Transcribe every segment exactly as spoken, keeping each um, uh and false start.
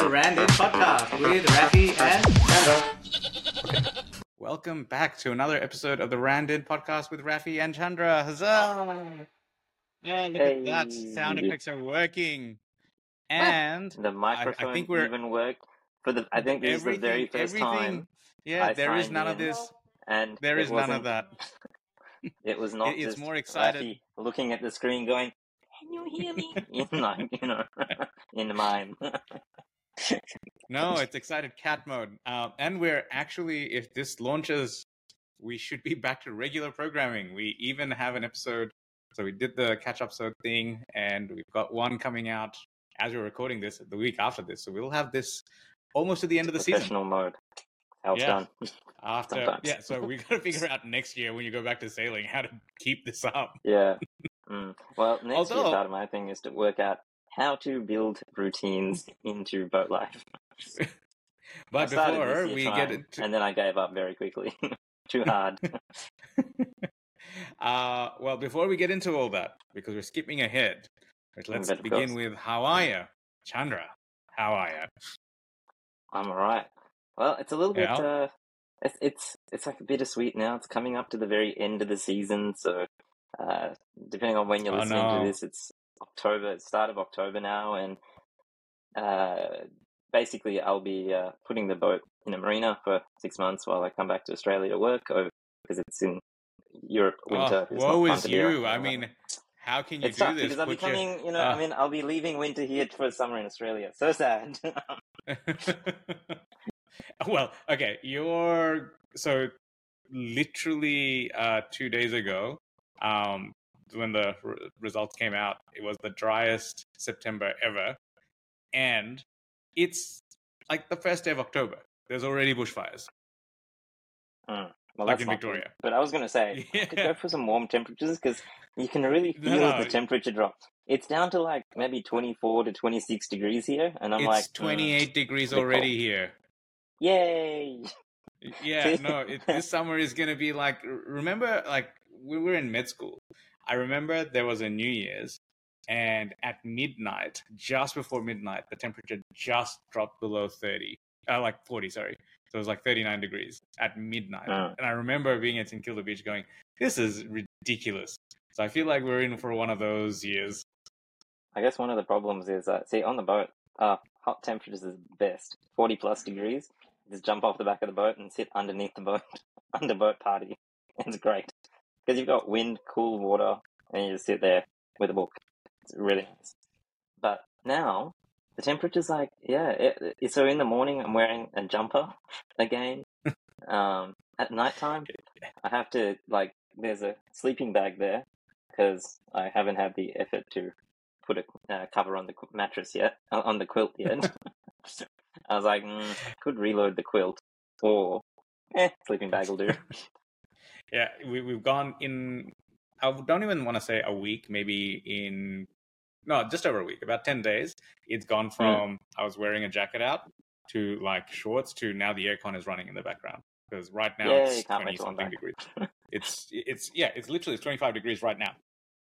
the Rand In podcast with Rafi and Chandra. Welcome back to another episode of the Rand In podcast with Rafi and Chandra. Huzzah! Yeah, look Hey. at that. Sound effects are working. And The microphone I, I think we're even worked for the. I think this is the very first everything. time. Yeah, I there is signed none in, of this. and There it is none of wasn't- that. It was not It- it's just more excited. Rafi looking at the screen, going, "Can you hear me?" in like you know, in mine. No, it's excited cat mode. Um, and we're actually, if this launches, we should be back to regular programming. We even have an episode. So we did the catch up episode thing, and we've got one coming out as we're recording this the week after this. So we'll have this almost to the end of the season. Professional mode. How it's Yeah. done. After, Sometimes. yeah. So we got to figure out next year when you go back to sailing how to keep this up. Yeah. Mm. Well, next Although- year's part of my thing is to work out how to build routines into boat life. I But started before this year we trying, get into, and then I gave up very quickly. Too hard. uh, well, before we get into all that, because we're skipping ahead, let's But of begin course. with how are you, Chandra? How are you? I'm alright. Well, it's a little bit. Yeah. Uh, it's it's it's like bittersweet now. It's coming up to the very end of the season, so uh, depending on when you're Oh, listening no. to this, it's October, it's start of October now, and uh, basically I'll be uh, putting the boat in a marina for six months while I come back to Australia to work over because it's in Europe winter. Oh, It's woe not fun is to be you. around. I mean, how can you It's do tough this? because I'll be Put your- coming. You know, uh, I mean, I'll be leaving winter here for summer in Australia. So sad. Well, okay, you're so literally uh, two days ago, um, when the r- results came out, it was the driest September ever, and it's like the first day of October. There's already bushfires. Mm. Well, Like that's in not Victoria. good. But I was going to say, I could Yeah. go for some warm temperatures because you can really No, feel no. the temperature drop. It's down to like maybe twenty-four to twenty-six degrees here, and I'm It's like, mm, twenty-eight degrees bit already cold. here. yay! Yeah, no, it, this summer is going to be like, r- remember, like, we were in med school. I remember there was a New Year's, and at midnight, just before midnight, the temperature just dropped below thirty, uh, like forty, sorry. So it was like thirty-nine degrees at midnight. Mm. And I remember being at St Kilda Beach going, this is ridiculous. So I feel like we're in for one of those years. I guess one of the problems is, uh, see, on the boat, uh, hot temperatures is best. forty plus degrees. Just jump off the back of the boat and sit underneath the boat, under boat party. It's great. Because you've got wind, cool water, and you just sit there with a book. It's really nice. But now, the temperature's like, yeah, it, it, so in the morning I'm wearing a jumper again. um, at nighttime, I have to, like, there's a sleeping bag there because I haven't had the effort to put a uh, cover on the qu- mattress yet, uh, on the quilt yet. I was like, mm, I could reload the quilt, or eh, sleeping bag will do. Yeah, we, we've gone in, I don't even want to say a week, maybe in, no, just over a week, about ten days. It's gone from, I was wearing a jacket out to like shorts to now the aircon is running in the background. Because right now Yeah, you it's can't twenty wait till I'm something back. degrees. It's, it's, yeah, it's literally it's twenty-five degrees right now.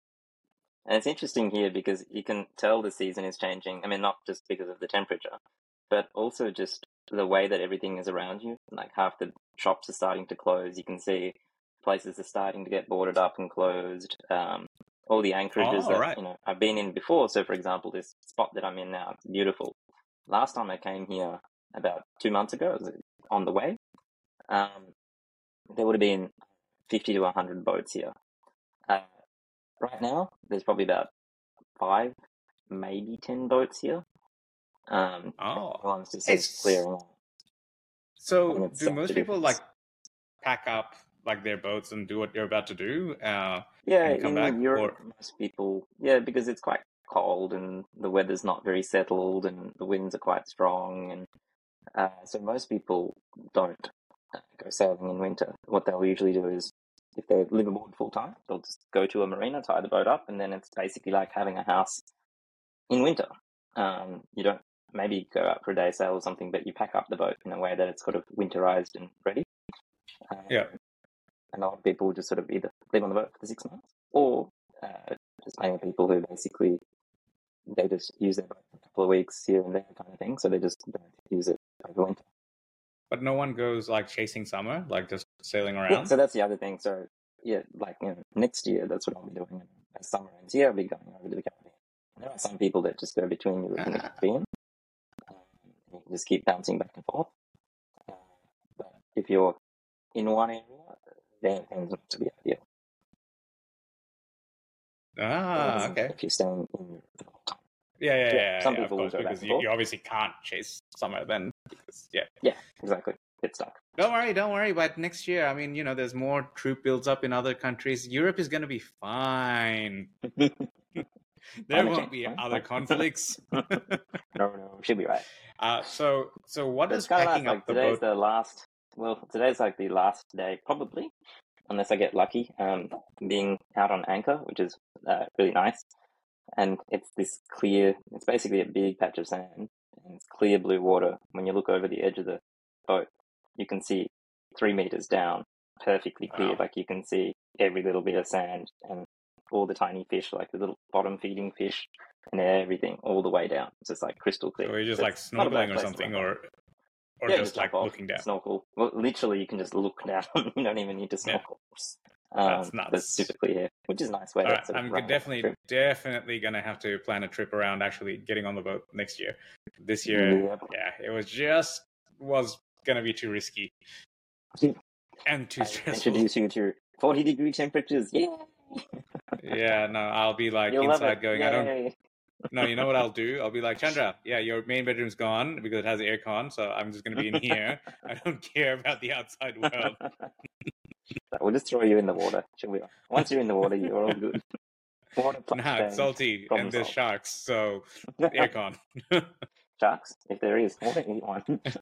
And it's interesting here because you can tell the season is changing. I mean, not just because of the temperature, but also just the way that everything is around you. Like half the shops are starting to close. You can see places are starting to get boarded up and closed. Um, all the anchorages Oh, that right. you know I've been in before. So, for example, this spot that I'm in now, it's beautiful. Last time I came here about two months ago, it was on the way. Um, there would have been fifty to one hundred boats here. Uh, right now, there's probably about five, maybe ten boats here. Um, Oh. everyone's just sort of It's- clearing out. I So think it's do such most a people difference. like pack up like their boats and do what you're about to do? Uh, Yeah, and come in back, Europe, most people, yeah, because it's quite cold and the weather's not very settled and the winds are quite strong, and uh, so most people don't uh, go sailing in winter. What they'll usually do is, if they live aboard full time, they'll just go to a marina, tie the boat up, and then it's basically like having a house in winter. Um, you don't maybe go out for a day sail or something, but you pack up the boat in a way that it's sort of winterized and ready. Um, Yeah. And a lot of people just sort of either live on the boat for six months, or uh, just mainly people who basically they just use it for a couple of weeks here and there kind of thing. So they just don't use it over winter. But no one goes like chasing summer, like just sailing Yeah, around. so that's the other thing. So yeah, like you know, next year, that's what I'll be doing. As summer ends here, I'll be going over to the Caribbean. There are some people that just go between Europe and the Ah. Caribbean. Um, you can just keep bouncing back and forth. Uh, but if you're in one area, then it tends not to be ideal. Ah, Whereas okay. If you're staying in Europe the whole time. Yeah, yeah, Yeah, yeah. some yeah, people of will course, go back because and you, forth. you obviously can't chase summer then. Because, yeah. Yeah, exactly. Get stuck. Don't worry, don't worry. But next year, I mean, you know, there's more troop builds up in other countries. Europe is going to be fine. There Climate won't change, be fine, other fine. conflicts. no, no, should be right. uh, so, so what But does it's kind of nice. packing Like up the today's boat? the last. Well, today's like the last day, probably, unless I get lucky. Um, being out on anchor, which is uh, really nice, and it's this clear. It's basically a big patch of sand, and it's clear blue water. When you look over the edge of the boat, you can see three meters down, perfectly clear. Wow. Like you can see every little bit of sand and all the tiny fish, like the little bottom feeding fish, and everything all the way down. It's just like crystal clear. So we're just So like it's not a bad snorkeling or place to something, wrap up. or or Yeah, just just like jump off, looking down. snorkel. Well, literally, you can just look down. You don't even need to Yeah. snorkel. That's Um, nuts. but it's super clear, which is a nice way All to right, sort of I'm wrap up the definitely, trip. definitely gonna have to plan a trip around actually getting on the boat next year. This year, Yep. yeah, it was just was gonna be too risky and too I stressful. introduce you to forty degree temperatures. Yeah, Yeah, no, I'll be like you'll love inside it. going, I don't. Yay. No, you know what I'll do? I'll be like, Chandra, yeah, your main bedroom's gone because it has aircon, so I'm just gonna be in here. I don't care about the outside world. So we'll just throw you in the water. Should we? Once you're in the water, you're all good. Water plus Nah, it's change. salty Problem and there's solved. sharks, so aircon. Sharks, if there is, I won't eat one.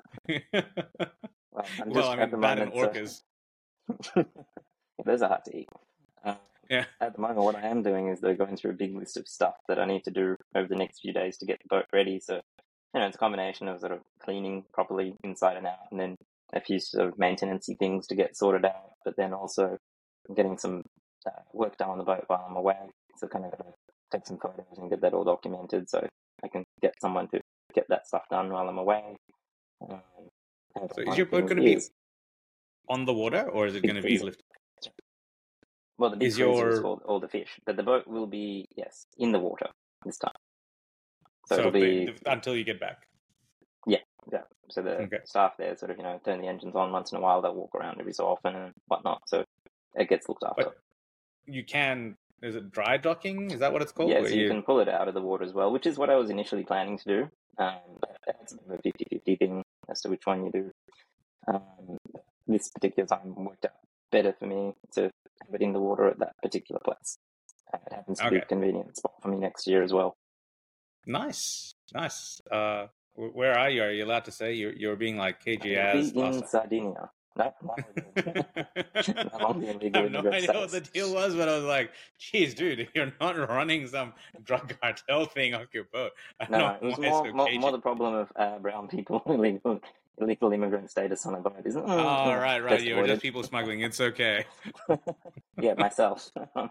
Well, I'm just Well, I at mean, the that and moment. orcas. So those are hard to eat. Uh, Yeah. At the moment, what I am doing is they're going through a big list of stuff that I need to do over the next few days to get the boat ready. So, you know, it's a combination of sort of cleaning properly inside and out, and then a few sort of maintenance-y things to get sorted out, but then also getting some uh, work done on the boat while I'm away. So kind of got to take some photos and get that all documented so I can get someone to get that stuff done while I'm away. Um, and So is one your boat thing going to be is- on the water, or is it Big going to be freezer. lifted? Well, the big Is freezer is your- for all the fish, but the boat will be, yes, in the water this time. So, So, it'll be, the, the- until you get back. yeah. So the Okay. staff there sort of, you know, turn the engines on once in a while. They'll walk around every so often and whatnot. So it gets looked after. But you can. Is it dry docking? Is that what it's called? Yeah, Where so you can pull it out of the water as well, which is what I was initially planning to do. Um, but it's a bit of a fifty-fifty thing as to which one you do. Um, this particular time worked out better for me to have it in the water at that particular place. Uh, it happens to be a Okay. convenient spot for me next year as well. Nice, nice. Uh, wh- where are you? Are you allowed to say you're you're being like K G I'll as be in last Sardinia. No, no, time? no longer in I legal have no immigrant idea what the status. deal was, but I was like, "Geez, dude, you're not running some drug cartel thing off your boat." I don't No, know it was why more, so more, cagey. more the problem of uh, brown people illegal illegal immigrant status on a boat, isn't it? Oh, Mm, right, right. best You're avoided. just people smuggling. It's okay. Yeah, myself.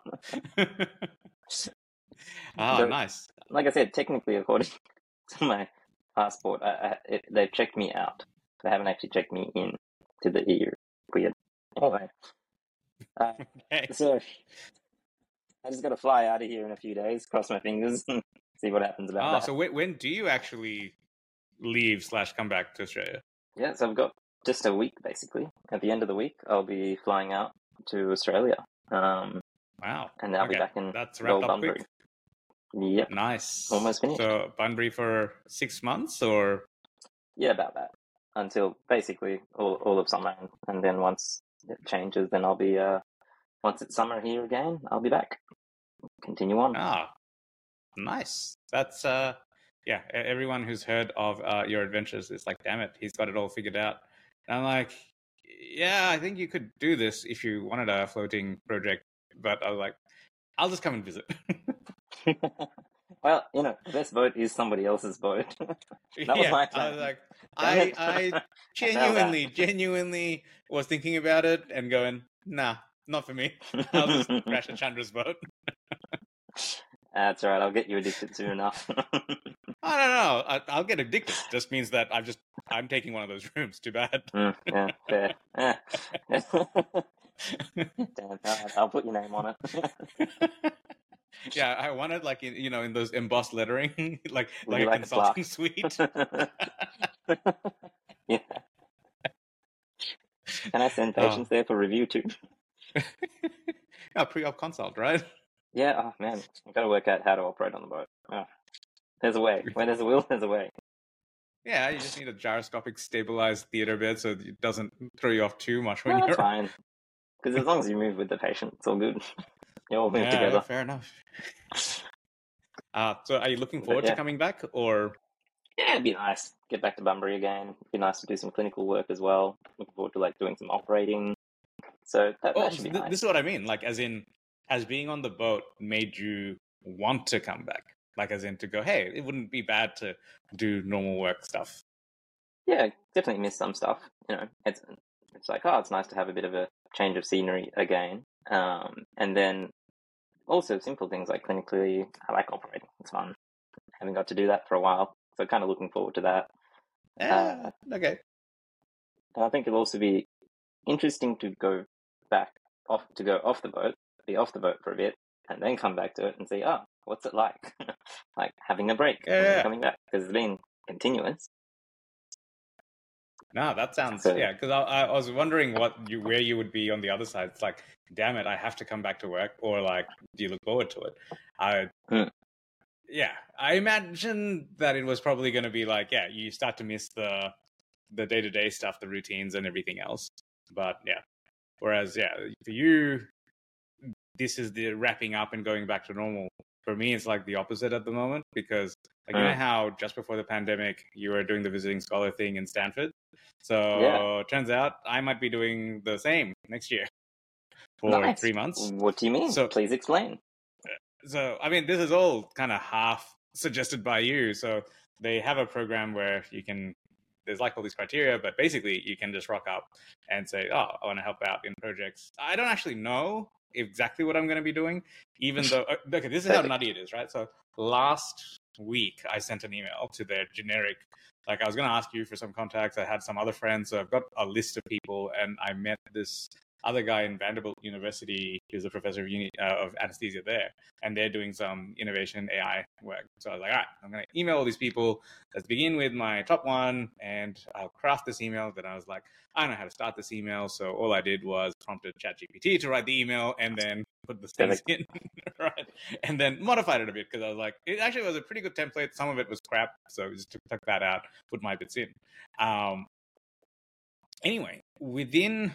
Ah, The- nice. Like I said, technically, according to my passport, I, I, it, they've checked me out. They haven't actually checked me in to the E U. Weird. Anyway, uh, Okay. so I just got to fly out of here in a few days. Cross my fingers and see what happens about Oh, that. so when, when do you actually leave slash come back to Australia? Yeah, so I've got just a week basically. At the end of the week, I'll be flying out to Australia, um, Wow. and I'll Okay. be back in That's good old wrapped up Bunbury. quick. Yep, Nice. Almost finished. So Bunbury for six months, or yeah, about that. Until basically all all of summer, and, and then once it changes, then I'll be uh once it's summer here again, I'll be back. Continue on. ah, nice. That's uh, yeah. e- Everyone who's heard of uh, your adventures is like, damn it, he's got it all figured out. And I'm like, yeah, I think you could do this if you wanted a floating project. But I was like, I'll just come and visit. Well, you know, the best boat is somebody else's boat. That was yeah, my I plan. was like, Damn I, it. I that. genuinely, genuinely was thinking about it and going, nah, not for me. I'll just crash a Chandra's boat. That's right. I'll get you addicted soon enough. I don't know. I, I'll get addicted. Just means that I'm just I'm taking one of those rooms. Too bad. Mm, yeah, fair. Yeah. Damn, I'll, I'll put your name on it. Yeah, I wanted like in, you know in those embossed lettering, like Would like you a like a consulting plaque? suite. Yeah. Can I send Oh, patients there for review too? yeah, pre-op consult, right? Yeah. Oh man, I've got to work out how to operate on the boat. Oh, there's a way. Where there's a will, there's a way. Yeah, you just need a gyroscopic stabilized theater bed so it doesn't throw you off too much when No, that's you're. fine. Because as long as you move with the patient, it's all good. You all move Yeah, together. fair enough. Uh, so are you looking But forward to yeah, coming back, or yeah, it'd be nice. Get back to Bunbury again. It'd be nice to do some clinical work as well. Looking forward to like doing some operating. So that, well, that should be th- nice. this is what I mean. Like, as in, has being on the boat made you want to come back? Like, as in to go, hey, it wouldn't be bad to do normal work stuff. Yeah, definitely miss some stuff. You know, it's it's like, oh, it's nice to have a bit of a change of scenery again. Um, and then also simple things like clinically, I like operating. It's fun. Haven't got to do that for a while, so kind of looking forward to that. Uh, Eh, okay. and I think it'll also be interesting to go back off to go off the boat, be off the boat for a bit, and then come back to it and see, oh, what's it like? Like having a break and then Yeah. coming back because it's been continuous. No, that sounds So yeah. Because I, I was wondering what you where you would be on the other side. It's like, damn it, I have to come back to work, or like, do you look forward to it? I Hmm. yeah, I imagine that it was probably going to be like, yeah, you start to miss the the day to day stuff, the routines, and everything else. But yeah, whereas yeah, for you, this is the wrapping up and going back to normal. For me, it's like the opposite at the moment because, like, you know Hmm. how just before the pandemic, you were doing the visiting scholar thing in Stanford. So Yeah, it turns out I might be doing the same next year for nice. three months. What do you mean? So, Please explain. so I mean, this is all kind of half suggested by you. So they have a program where you can. There's like all these criteria, but basically you can just rock up and say, "Oh, I want to help out in projects." I don't actually know exactly what I'm going to be doing, even though okay, this is how Perfect. nutty it is, right? So last week I sent an email to their generic. Like I was going to ask you for some contacts. I had some other friends, so I've got a list of people, and I met this other guy in Vanderbilt University. He's a professor of, uni, uh, of anesthesia there, and they're doing some innovation A I work. So I was like, all right, I'm going to email all these people. Let's begin with my top one, and I'll craft this email. Then I was like, I don't know how to start this email, so all I did was prompted ChatGPT to write the email, and then put the things Perfect. in, right? And then modified it a bit because I was like, it actually was a pretty good template. Some of it was crap, so I just took, took that out, put my bits in. Um, anyway, within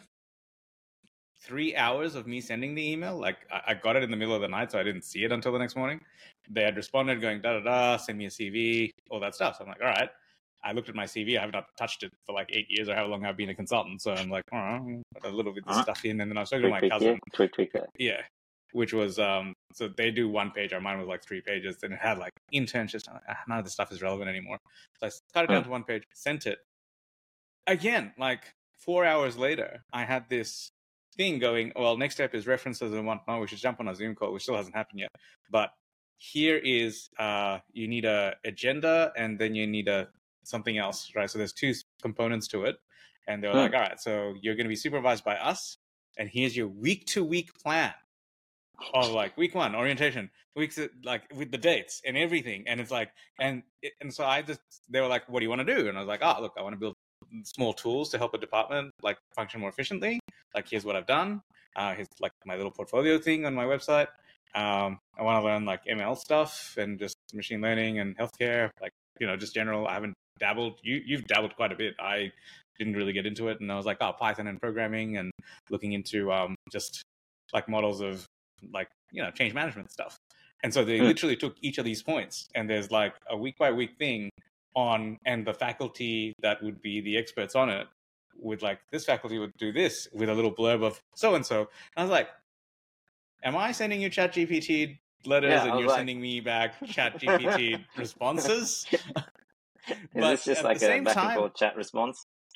three hours of me sending the email, like I, I got it in the middle of the night, so I didn't see it until the next morning. They had responded going da da da, send me a C V, all that stuff. So I'm like, all right. I looked at my C V. I have not touched it for like eight years or however long I've been a consultant. So I'm like, all right, put a little bit of Uh-huh. stuff in, and then I was talking Tweak, to my tweak cousin. here, tweak, tweak there. Yeah, which was um. So they do one page. Mine was like three pages, and it had like internships. I'm like, ah, none of this stuff is relevant anymore. So I cut it down Hmm. to one page, sent it. Again, like four hours later, I had this thing going, well, next step is references and whatnot. We should jump on a Zoom call, which still hasn't happened yet. But here is, uh, you need a agenda and then you need a something else, right? So there's two components to it. And they were Hmm. like, all right, so you're going to be supervised by us. And here's your week to week plan of like week one orientation, weeks like with the dates and everything. And it's like, and, and so I just, they were like, what do you want to do? And I was like, oh, look, I want to build small tools to help a department like function more efficiently. Like, here's what I've done. Uh, here's like my little portfolio thing on my website. Um, I want to learn like M L stuff and just machine learning and healthcare, like, you know, just general. I haven't dabbled. You, you've dabbled quite a bit. I didn't really get into it. And I was like, oh, Python and programming and looking into um, just like models of like, you know, change management stuff. And so they Hmm. literally took each of these points and there's like a week by week thing on, and the faculty that would be the experts on it would like, this faculty would do this with a little blurb of so-and-so. And I was like, am I sending you ChatGPT letters Yeah, I and was you're like- sending me back ChatGPT responses? Is But this just at like the a same back and time, forth chat response?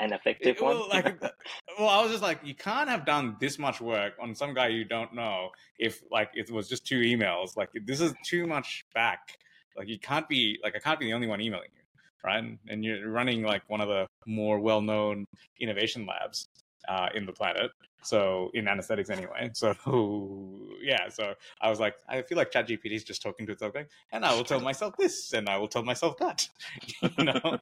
an effective one. Well, like, well, I was just like, you can't have done this much work on some guy you don't know if like it was just two emails. Like, this is too much back. Like, you can't be like I can't be the only one emailing you, right? And you're running like one of the more well-known innovation labs uh, in the planet. So in anesthetics anyway. So yeah, so I was like, I feel like ChatGPT is just talking to itself, going, and I will tell myself this, and I will tell myself that. You know.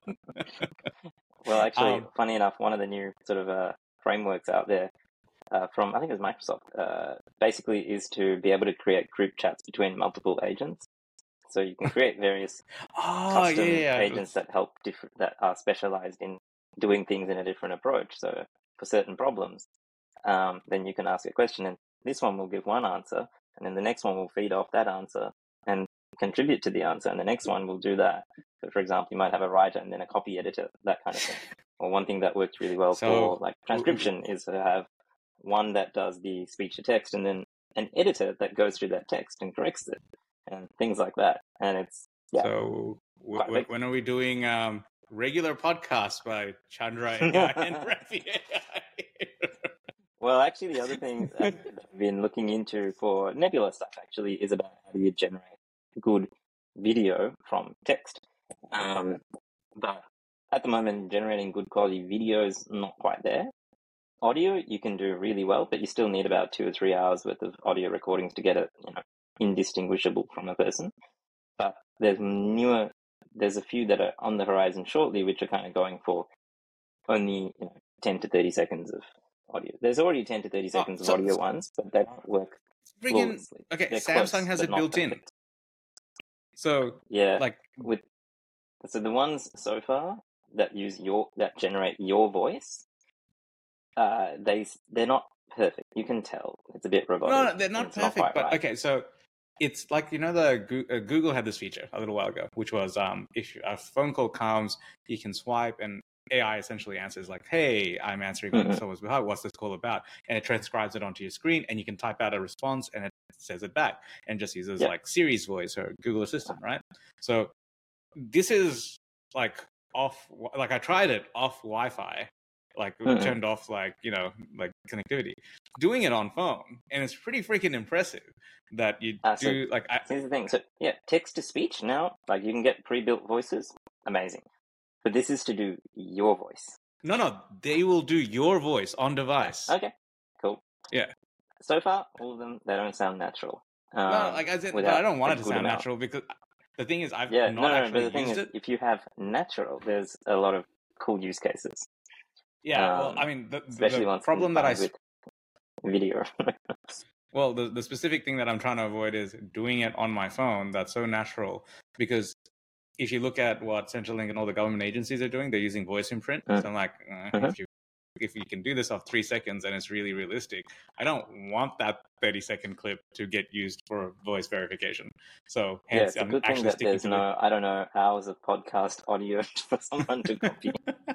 Well, actually, Um, funny enough, one of the new sort of uh, frameworks out there uh, from I think it's Microsoft, uh, basically is to be able to create group chats between multiple agents. So you can create various oh custom yeah, yeah. agents that help different that are specialized in doing things in a different approach. So for certain problems, um, then you can ask a question, and this one will give one answer, and then the next one will feed off that answer and contribute to the answer, and the next one will do that. So, for example, you might have a writer and then a copy editor, that kind of thing. Or one thing that works really well So- for like transcription is to have one that does the speech to text, and then an editor that goes through that text and corrects it, and things like that. And it's yeah. So w- Quite w- big. when are we doing um, regular podcasts by Chandra A I and Rafi A I? Well, actually, the other thing I've been looking into for Nebula stuff actually is about how do you generate good video from text. Um, but at the moment, generating good quality video is not quite there. Audio you can do really well, but you still need about two or three hours worth of audio recordings to get it, you know, indistinguishable from a person. But there's newer, there's a few that are on the horizon shortly, which are kind of going for only, you know, ten to thirty seconds of audio. There's already ten to thirty seconds Oh, so- of audio ones, but they don't work Friggin- flawlessly. okay, They're Samsung close, has but it not built in. perfect. So Yeah, like, with so the ones so far that use your that generate your voice, uh, they they're not perfect. You can tell it's a bit robotic. no, no, they're not It's perfect. quite But right. okay, so it's like, you know, the Goo- uh, Google had this feature a little while ago, which was um, if a phone call comes, you can swipe and A I essentially answers like, "Hey, I'm answering on Mhm. someone's behalf. What's this call about?" And it transcribes it onto your screen, and you can type out a response, and it says it back, and just uses Yeah. like Siri's voice or Google Assistant, right? So this is like off. Like I tried it off Wi-Fi, like Mhm. turned off like you know like connectivity. Doing it on phone, and it's pretty freaking impressive that you Ah, so do like I, Here's the thing. So yeah, text to speech now, like you can get pre-built voices, amazing. But this is to do your voice. no no they will do your voice on device. Okay, cool. Yeah. So far, all of them they don't sound natural. Um, No, like I said, but without I don't want a it to good sound amount. natural because the thing is I've Yeah, not no, no, no. actually But the thing used is, it. if you have natural, there's a lot of cool use cases, Yeah, um, well, I mean, the, the, especially the once problem that I combined with video. well, the, the specific thing that I'm trying to avoid is doing it on my phone. That's so natural because if you look at what Centrelink and all the government agencies are doing, they're using voice imprint. Mm. So I'm like, uh, Mhm. if you if you can do this off three seconds and it's really realistic, I don't want that thirty second clip to get used for voice verification. So Yeah, hence, it's a I'm good thing actually that sticking there's to no, I don't know, hours of podcast audio for someone to copy.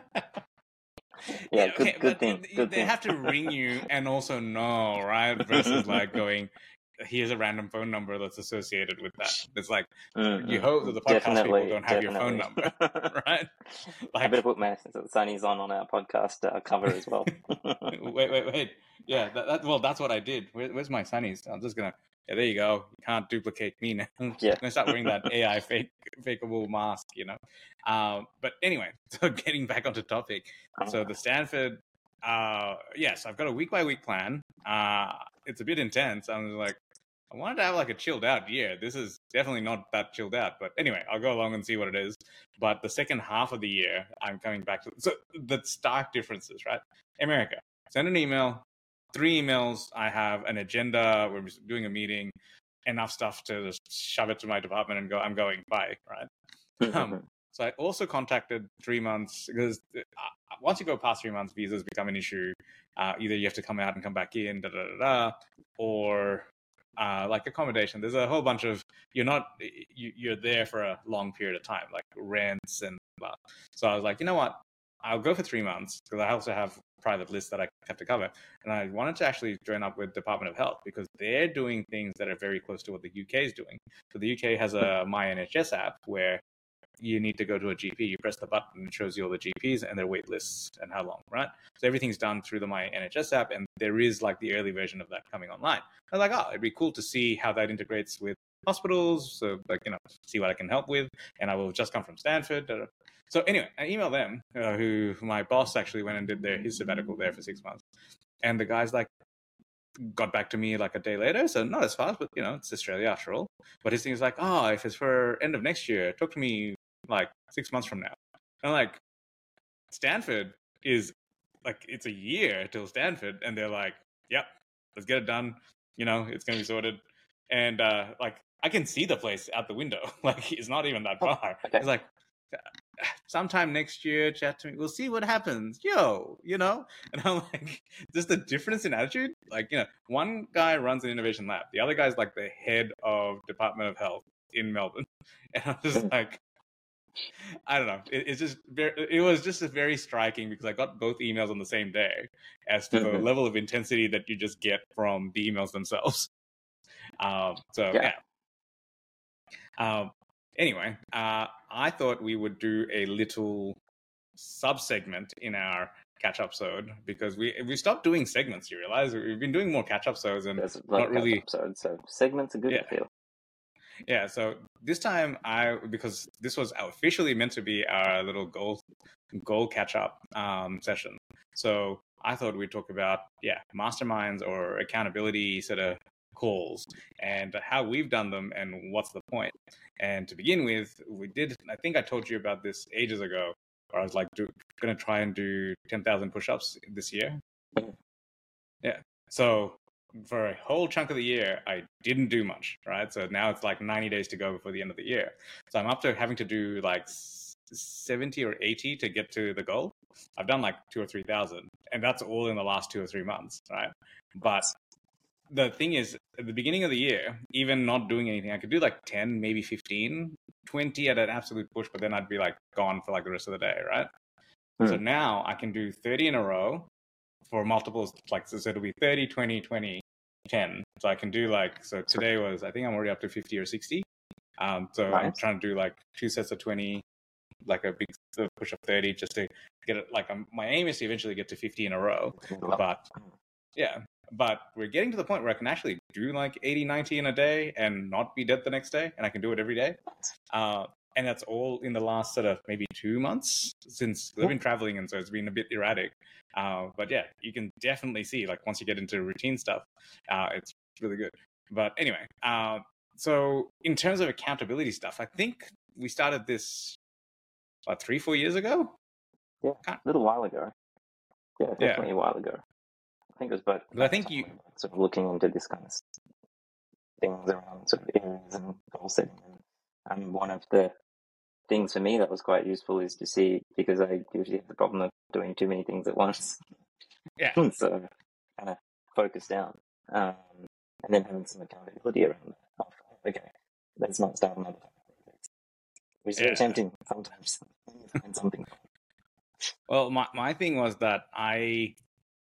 Yeah, good, okay, good but thing. they Good thing. have to ring you and also know, right? Versus like going, here's a random phone number that's associated with that. It's like Mm, you mm, hope that the mm. podcast Definitely, people don't have your phone definitely. number, right? I Like, better put my Sunny's on on our podcast uh, cover as well. wait, wait, wait. Yeah, that, that well, that's what I did. Where, where's my sunnies? I'm just gonna. Yeah, there you go. You can't duplicate me now. Yeah. I'm gonna start wearing that A I fake, fakeable mask, you know. Um, but anyway, so getting back onto topic. So the Stanford, uh, yes, I've got a week by week plan. Uh, it's a bit intense. I'm like, I wanted to have like a chilled out year. This is definitely not that chilled out. But anyway, I'll go along and see what it is. But the second half of the year, I'm coming back to. So the stark differences, right? America, send an email. Three emails. I have an agenda. We're doing a meeting. Enough stuff to just shove it to my department and go. I'm going. Bye. Right. Um, so I also contacted three months because uh, once you go past three months, visas become an issue. Uh, either you have to come out and come back in, da da da, da or uh, like accommodation. There's a whole bunch of you're not you, you're there for a long period of time, like rents and blah. So I was like, you know what? I'll go for three months because I also have private lists that I have to cover. And I wanted to actually join up with Department of Health because they're doing things that are very close to what the U K is doing. So the U K has a My N H S app where you need to go to a G P. You press the button, it shows you all the G Ps and their wait lists and how long, right? So everything's done through the My N H S app, and there is like the early version of that coming online. I was like, oh, it'd be cool to see how that integrates with hospitals. So like, you know, see what I can help with. And I will just come from Stanford. So anyway, I emailed them, uh, who my boss actually went and did their his sabbatical there for six months. And the guy's like, got back to me like a day later, so not as fast, but you know, it's Australia after all. But his thing is like, oh, if it's for end of next year, talk to me like six months from now. And I'm like, Stanford is like, it's a year till Stanford, and they're like, yep, let's get it done. You know, it's gonna be sorted. And uh, like, I can see the place out the window. Like, it's not even that far. Okay. It's like, sometime next year, chat to me. We'll see what happens. Yo, you know? And I'm like, just the difference in attitude. Like, you know, one guy runs an innovation lab. The other guy's like the head of Department of Health in Melbourne. And I'm just like, I don't know. It, it's just very, it was just very striking because I got both emails on the same day as to the Mhm. level of intensity that you just get from the emails themselves. Um, so, Yeah. yeah. Um, Anyway, uh, I thought we would do a little sub-segment in our catch-up episode because we we stopped doing segments. You realize we've been doing more catch-up episodes and There's a not lot of really. episodes, so segments are good, Yeah. I feel. Yeah. So this time, I because this was officially meant to be our little goal goal catch-up um, session. So I thought we'd talk about yeah masterminds or accountability sort of calls and how we've done them and what's the point. And to begin with, we did, I think I told you about this ages ago, where I was like, do, going to try and do ten thousand push-ups this year. Yeah. So for a whole chunk of the year, I didn't do much, right? So now it's like ninety days to go before the end of the year. So I'm up to having to do like seventy or eighty to get to the goal. I've done like two or three thousand, and that's all in the last two or three months, right? But the thing is, at the beginning of the year, even not doing anything, I could do like ten, maybe fifteen, twenty at an absolute push, but then I'd be like gone for like the rest of the day, right? Hmm. So now I can do thirty in a row for multiples, like, so it'll be thirty, twenty, twenty, ten. So I can do like, so today was, I think I'm already up to fifty or sixty. Um, so I'm Nice. trying to do like two sets of twenty, like a big push of thirty, just to get it, like, um, my aim is to eventually get to fifty in a row. But yeah, but we're getting to the point where I can actually do like eighty, ninety in a day and not be dead the next day, and I can do it every day. Uh, and that's all in the last sort of maybe two months since we've been traveling, and so it's been a bit erratic. Uh, but yeah, you can definitely see, like, once you get into routine stuff, uh, it's really good. But anyway, uh, so in terms of accountability stuff, I think we started this what, three, four years ago. Yeah, a little while ago. Yeah, definitely a while ago. I think it was both. But I think you, sort of looking into this kind of things around sort of areas and goal setting. And um, one of the things for me that was quite useful is to see, because I usually have the problem of doing too many things at once. Yeah. So kind of focus down, um, and then having some accountability around that. Oh, okay, let's not start another project, which is Yeah. very tempting sometimes. You find something. Well, my, my thing was that I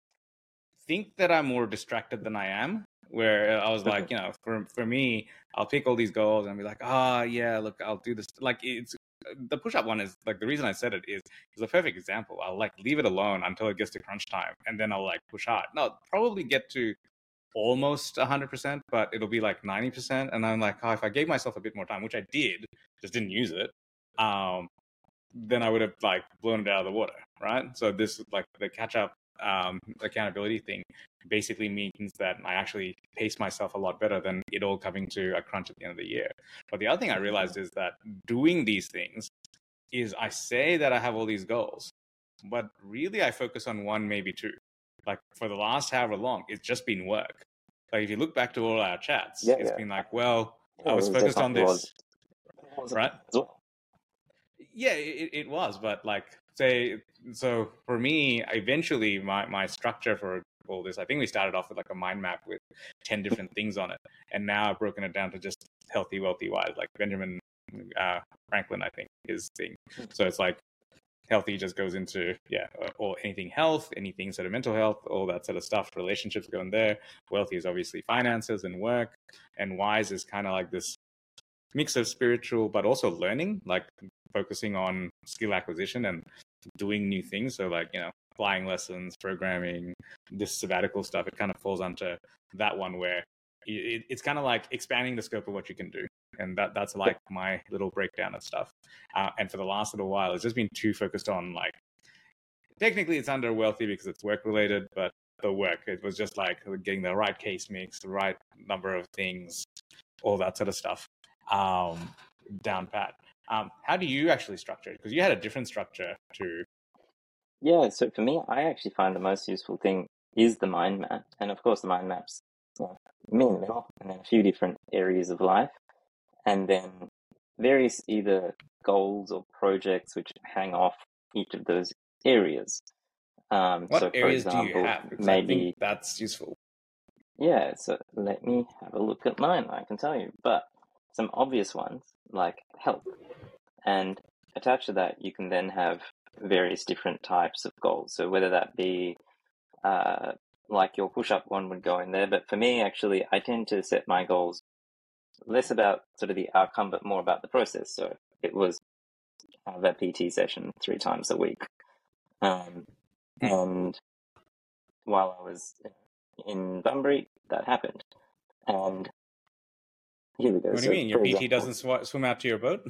think that I'm more distracted than I am, where I was like, you know, for for me, I'll pick all these goals and be like, ah, oh, yeah, look, I'll do this. Like, it's the push-up one is like, the reason I said it is is a perfect example. I'll like leave it alone until it gets to crunch time, and then I'll like push hard. No, I'll probably get to almost one hundred percent, but it'll be like ninety percent, and I'm like, oh, if I gave myself a bit more time, which I did, just didn't use it, um, then I would have like blown it out of the water, right? So this, like, the catch-up um, accountability thing basically means that I actually pace myself a lot better than it all coming to a crunch at the end of the year. But the other thing I realized is that doing these things is, I say that I have all these goals, but really I focus on one, maybe two. Like, for the last however long, it's just been work. Like, if you look back to all our chats, Yeah, it's yeah. been like, well, Yeah, I was it focused on definitely this, was. right? As well. Yeah, it, it was, but like, say, so for me, eventually my, my structure for all this, I think we started off with like a mind map with ten different things on it. And now I've broken it down to just healthy, wealthy, wise, like Benjamin uh, Franklin, I think, is thing. So it's like healthy just goes into, yeah, or anything health, anything sort of mental health, all that sort of stuff, relationships go in there. Wealthy is obviously finances and work. And wise is kind of like this mix of spiritual, but also learning, like focusing on skill acquisition and doing new things. So like, you know, flying lessons, programming, this sabbatical stuff, it kind of falls onto that one where it, it's kind of like expanding the scope of what you can do. And that that's like my little breakdown of stuff. Uh, and for the last little while, it's just been too focused on like, technically it's under wealthy because it's work related, but the work, it was just like getting the right case mix, the right number of things, all that sort of stuff um, down pat. Um, how do you actually structure it? Because you had a different structure to. Yeah, so for me, I actually find the most useful thing is the mind map. And of course, the mind map's you know, me in the middle, and then a few different areas of life, and then various either goals or projects which hang off each of those areas. Um, what so for areas example, do you have? Because maybe I think that's useful. Yeah, so let me have a look at mine, I can tell you. But some obvious ones, like health. And attached to that, you can then have various different types of goals. So whether that be uh, like your push-up one would go in there. But for me, actually, I tend to set my goals less about sort of the outcome, but more about the process. So it was have a P T session three times a week. Um, and while I was in Bunbury, that happened. And here we go. What do so you mean? Your for P T example- doesn't sw- swim out to your boat?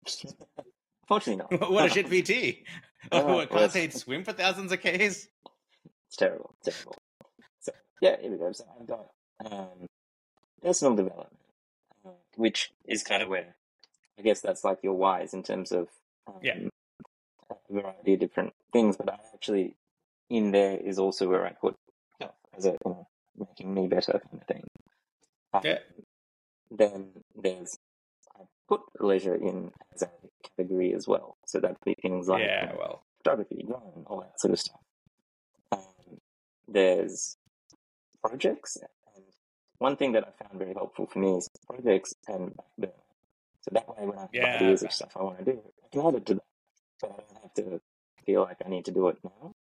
Fortunately not. What a shit P T! Uh, Oh, can't well, they swim for thousands of Ks? It's terrible, terrible. So yeah, here we go. So I've got um, personal development, uh, which is kind of where I guess that's like your whys in terms of um, Yeah. a variety of different things. But I actually in there is also where I put health as a you know, making me better kind of thing. Um, Yeah. Then there's I put leisure in as a category as well. So that'd be things like Yeah, you know, well. photography, drawing, all that sort of stuff. Um, there's projects, and one thing that I found very helpful for me is projects and backburner. So that way, when I have Yeah. ideas of stuff I want to do, I can add it to that, but I don't have to feel like I need to do it now.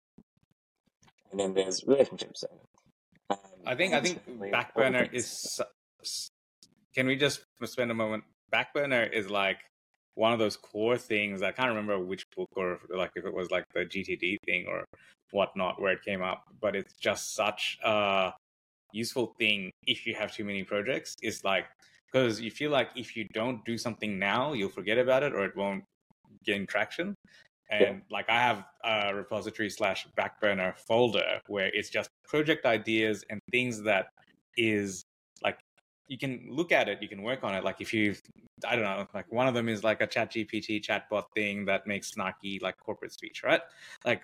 And then there's relationships. So, um, I think I think really Backburner important. is. s- Can we just spend a moment? Backburner is like one of those core things. I can't remember which book or like if it was like the G T D thing or whatnot where it came up, but it's just such a useful thing if you have too many projects. It's like because you feel like if you don't do something now, you'll forget about it or it won't gain traction. And Yeah. like I have a repository slash Backburner folder where it's just project ideas and things that is like you can look at it, you can work on it. Like if you, I don't know, like one of them is like a Chat G P T chatbot thing that makes snarky like corporate speech, right? Like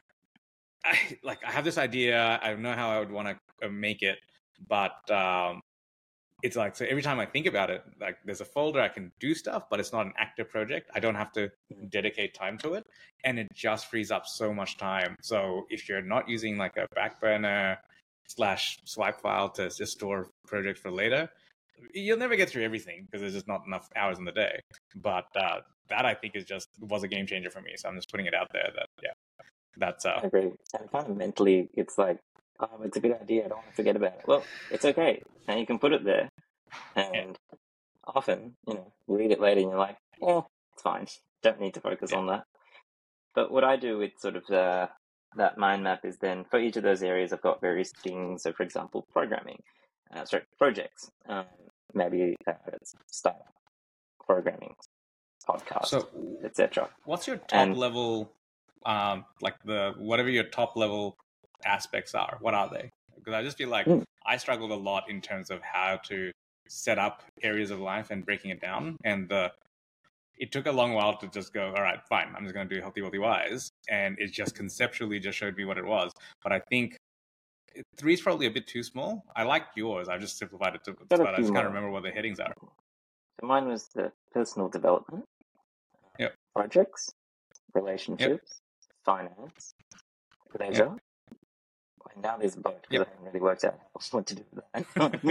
I like I have this idea, I know how I would want to make it, but um, it's like so every time I think about it, like there's a folder I can do stuff, but it's not an active project. I don't have to dedicate time to it, and it just frees up so much time. So if you're not using like a Backburner slash swipe file to just store projects for later, you'll never get through everything because there's just not enough hours in the day. But uh, that I think is just was a game changer for me. So I'm just putting it out there that yeah, that's uh I agree. And kind of mentally, it's like, oh, it's a good idea. I don't want to forget about it. Well, it's okay. Now you can put it there. And often, you know, you read it later and you're like, yeah, it's fine. Don't need to focus Yeah. on that. But what I do with sort of the, that mind map is then for each of those areas, I've got various things. So, for example, programming, uh, sorry, projects, um, maybe uh, startup, programming, podcast, So et cetera. what's your top And- level, um, like the whatever your top level aspects are? What are they? Because I just feel like Mm. I struggled a lot in terms of how to set up areas of life and breaking it down. And the it took a long while to just go, all right, fine, I'm just going to do Healthy Wealthy Wise, and it just conceptually just showed me what it was. But I think three is probably a bit too small. I like yours. I've just simplified it to, Got a but I few just can't more. remember what the headings are. So mine was the personal development, Yep. projects, relationships, finance, pleasure. And now there's both because Yep. I haven't really worked out what to do with that.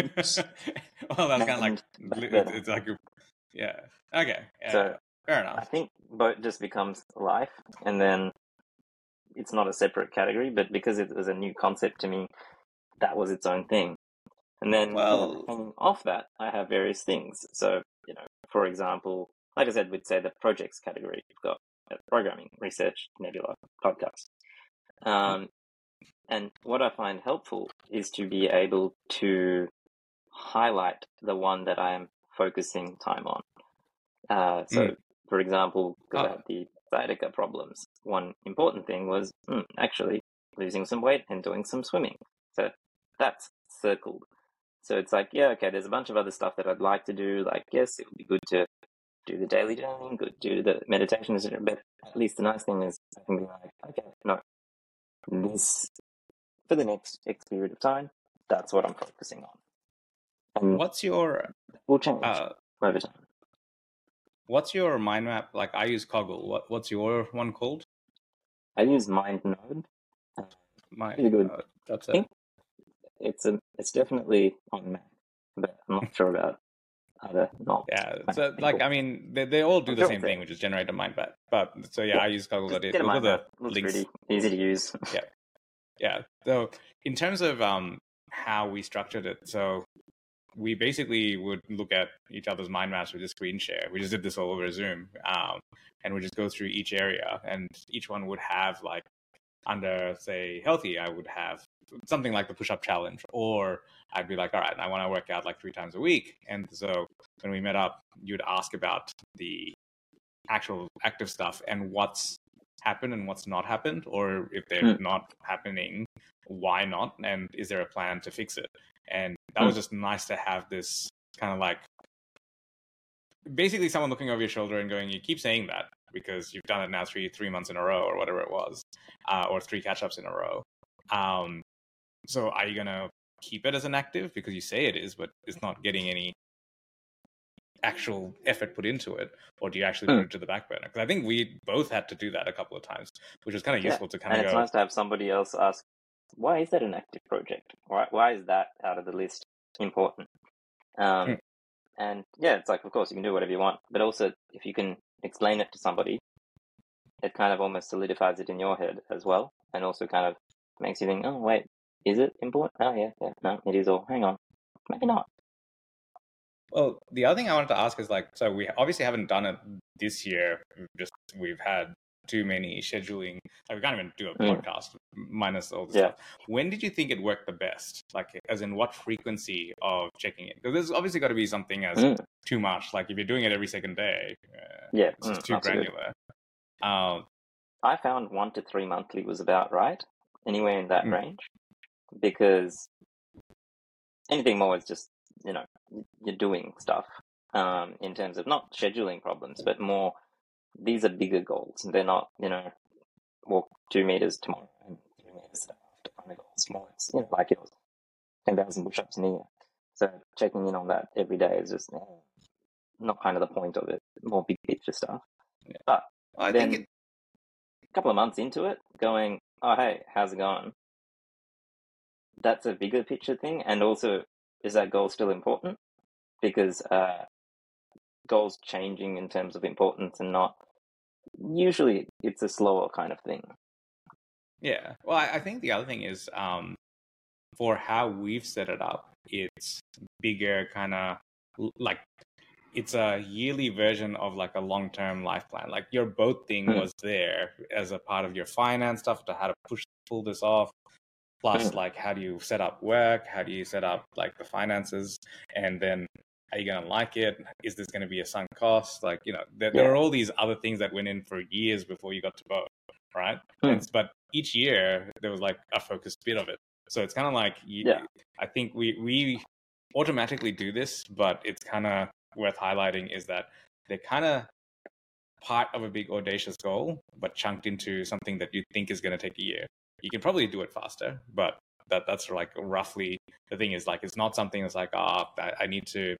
Well, that's kind of like And- it's, it's like a- yeah. Okay. Yeah, So fair I enough. think boat just becomes life, and then it's not a separate category, but because it was a new concept to me, that was its own thing. And then you know, Well- hanging off that, I have various things. So, you know, for example, like I said, we'd say the projects category. You've got Programming Research Nebula podcast. Um, and what I find helpful is to be able to highlight the one that I am focusing time on. Uh, so, mm. for example, because oh. I had the sciatica problems, one important thing was mm, actually losing some weight and doing some swimming. So that's circled. So it's like, yeah, okay, there's a bunch of other stuff that I'd like to do. Like, yes, it would be good to do the daily journaling, good to do the meditations, but at least the nice thing is I can be like, okay, no, this, for the next X period of time, that's what I'm focusing on. And what's your... will change uh, over time. What's your mind map? Like, I use Coggle. What, what's your one called? I use MindNode. Mind, pretty good. Uh, that's it. It's a, it's definitely on Mac, but I'm not sure about other not. Yeah, so people. Like I mean, they they all do I'm the same thing, which is generate a mind map. But so yeah, yeah. I use Coggle. That it. Those are the Looks links. Pretty easy to use. Yeah, yeah. So in terms of um how we structured it, so we basically would look at each other's mind maps with a screen share. We just did this all over Zoom, um, and we just go through each area, and each one would have like under say healthy, I would have something like the push-up challenge, or I'd be like, all right, I want to work out like three times a week. And so when we met up, you'd ask about the actual active stuff and what's happened and what's not happened, or if they're mm. not happening, why not? And is there a plan to fix it? And that mm. was just nice to have this kind of like basically someone looking over your shoulder and going, you keep saying that because you've done it now three three months in a row or whatever it was, uh, or three catch-ups in a row. Um, so are you going to keep it as an active because you say it is, but it's not getting any actual effort put into it? Or do you actually mm. put it to the back burner? Because I think we both had to do that a couple of times, which was kind of yeah. useful to kind and of go... And it's nice to have somebody else ask, why is that an active project? Why, why is that out of the list important? Um, mm. And yeah, it's like, of course, you can do whatever you want. But also, if you can explain it to somebody, it kind of almost solidifies it in your head as well. And also kind of makes you think, oh, wait, is it important? Oh, yeah, yeah, no, it is all. Hang on. Maybe not. Well, the other thing I wanted to ask is like, so we obviously haven't done it this year. We've just, we've had too many scheduling. Like we can't even do a mm. podcast minus all this yeah. stuff. When did you think it worked the best? Like, as in what frequency of checking it? Because there's obviously got to be something as mm. too much. Like if you're doing it every second day, uh, yeah, it's just mm, too absolutely. granular. Um, I found one to three monthly was about right, anywhere in that mm. range, because anything more is just, you know, you're doing stuff um, in terms of not scheduling problems, but more, these are bigger goals. They're not, you know, walk two meters tomorrow and three meters after kind of goals. More, it's, you know, like it was ten thousand push-ups in a year. So checking in on that every day is just you know, not kind of the point of it, more big picture stuff. Yeah. But I then think it... a couple of months into it, going, oh, hey, how's it going? That's a bigger picture thing. And also, is that goal still important? Because uh, goals changing in terms of importance and not, usually it's a slower kind of thing. Yeah. Well, I, I think the other thing is um, for how we've set it up, it's bigger kind of like, it's a yearly version of like a long-term life plan. Like your boat thing mm. was there as a part of your finance stuff to how to push, pull this off. Plus, mm. like, how do you set up work? How do you set up like the finances? And then are you going to like it? Is this going to be a sunk cost? Like, you know, there, yeah. there are all these other things that went in for years before you got to boat, right? Mm. And, but each year there was like a focused bit of it. So it's kind of like, you, yeah. I think we, we automatically do this, but it's kind of worth highlighting is that they're kind of part of a big audacious goal, but chunked into something that you think is going to take a year. You can probably do it faster, but that that's like roughly the thing is like, it's not something that's like, ah, oh, I, I need to,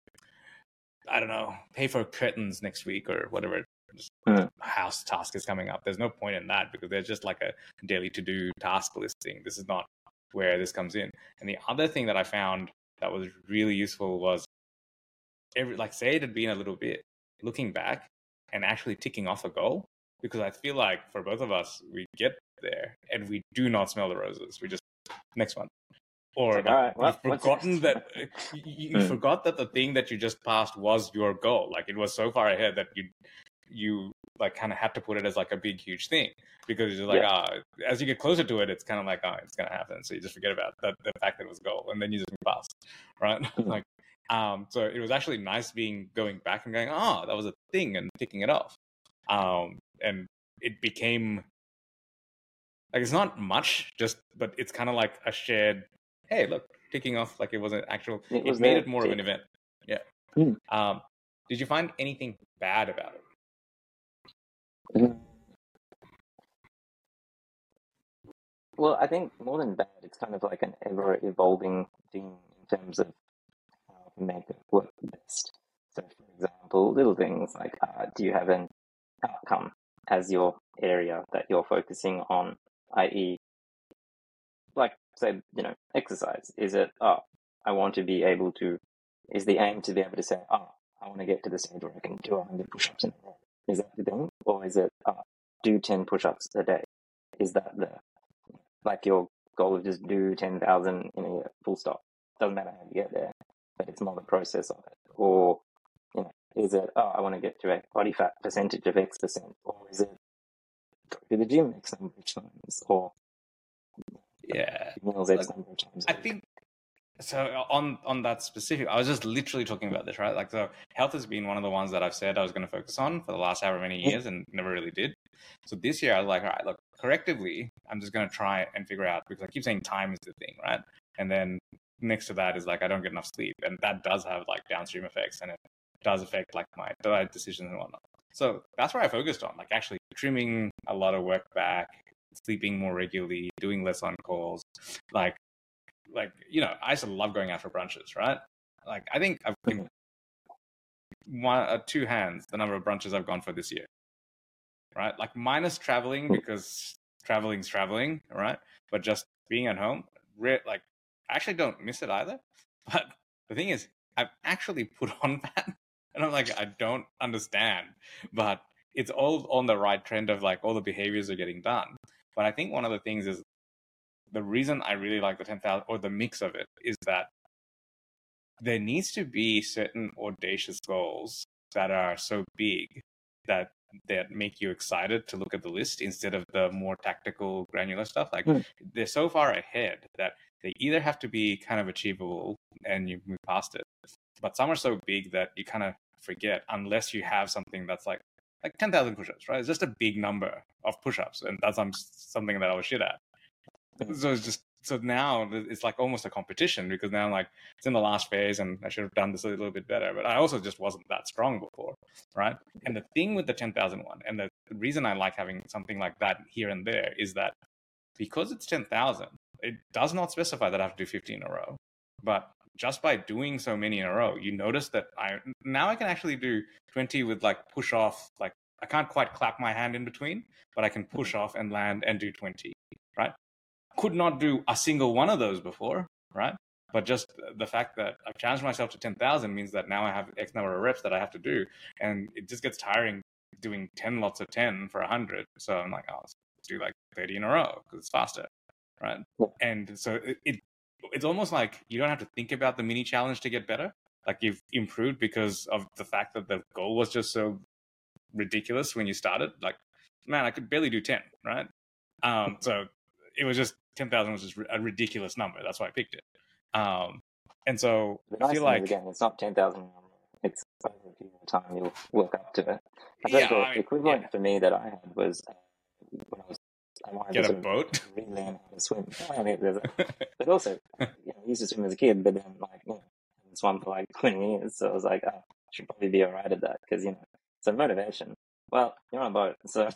I don't know, pay for curtains next week or whatever mm. house task is coming up. There's no point in that because there's just like a daily to-do task listing. This is not where this comes in. And the other thing that I found that was really useful was every, like say it had been a little bit looking back and actually ticking off a goal, because I feel like for both of us, we get there and we do not smell the roses. We just, next one. Or like, all right, well, you've forgotten that you, you mm. forgot that the thing that you just passed was your goal. Like it was so far ahead that you you like kind of had to put it as like a big huge thing, because you're like, ah, Yeah. oh, as you get closer to it, it's kind of like, oh, it's gonna happen. So you just forget about that, the fact that it was a goal, and then you just move past, right? Mhm. Like, um, so it was actually nice being going back and going, oh, that was a thing, and ticking it off, um, and it became like it's not much, just but it's kind of like a shared, hey, look, ticking off, like it was an actual. It It was made there. it more of an Tick. event. Yeah. Mm. Um, did you find anything bad about it? Mhm. Well, I think more than bad, it's kind of like an ever evolving thing in terms of how to make it work best. So, for example, little things like, uh, do you have an outcome as your area that you're focusing on, that is, like, say, you know, exercise? Is it, oh, I want to be able to, is the aim to be able to say, oh, I want to get to the stage where I can do one hundred push-ups in a row? Is that the thing? Or is it, oh, do ten push-ups a day? Is that the, like, your goal of just do ten thousand in a year, full stop? Doesn't matter how you get there, but it's more the process of it. Or, you know, is it, oh, I want to get to a body fat percentage of X percent? Or is it go to the gym X number of times? Or Yeah, meals X like, number of times? I think so. On on that specific, I was just literally talking about this, right? Like, so health has been one of the ones that I've said I was going to focus on for the last however many years, and never really did. So this year, I was like, all right, look, correctively, I'm just going to try and figure out, because I keep saying time is the thing, right? And then next to that is like I don't get enough sleep, and that does have like downstream effects, and it does affect like my diet decisions and whatnot. So that's where I focused on, like actually trimming a lot of work back, sleeping more regularly, doing less on calls, like like you know, I used to love going out for brunches, right? Like I think I've been one uh, two hands the number of brunches I've gone for this year, right? Like minus traveling, because traveling's traveling, right? But just being at home, re- like I actually don't miss it either. But the thing is, I've actually put on fat, and I'm like, I don't understand, but it's all on the right trend of like all the behaviors are getting done. But I think one of the things is the reason I really like the ten thousand or the mix of it is that there needs to be certain audacious goals that are so big that that make you excited to look at the list instead of the more tactical, granular stuff. Like Mm. they're so far ahead that they either have to be kind of achievable and you move past it, but some are so big that you kind of forget unless you have something that's like like ten thousand push-ups, right? It's just a big number of push-ups, and that's um, something that I was shit at. So it's just so now it's like almost a competition, because now I'm like it's in the last phase and I should have done this a little bit better, but I also just wasn't that strong before, right? And the thing with the ten thousand one, and the reason I like having something like that here and there, is that because it's ten thousand, it does not specify that I have to do fifteen in a row, but just by doing so many in a row, you notice that I now I can actually do twenty with like push off, like I can't quite clap my hand in between, but I can push off and land and do twenty, right? Could not do a single one of those before, right? But just the fact that I've challenged myself to ten thousand means that now I have X number of reps that I have to do, and it just gets tiring doing ten lots of ten for one hundred. So I'm like, oh, let's do like thirty in a row because it's faster, right? Yeah. And so it, it it's almost like you don't have to think about the mini challenge to get better. Like you've improved because of the fact that the goal was just so ridiculous when you started. Like, man, I could barely do ten, right? Um, so it was just ten thousand was just a ridiculous number. That's why I picked it. Um, and so The I nice feel thing like is, again, it's not ten thousand. It's over a period of time you'll work up to it. I yeah, suppose the I mean, equivalent yeah, for me that I had was uh, when I was I wanted get to a sort of boat. relearn how to swim. I mean, there's a, but also, you know, I used to swim as a kid, but then like you know, I haven't swum for like twenty years, so I was like, oh, I should probably be alright at that because you know, so motivation. Well, you're on a boat, so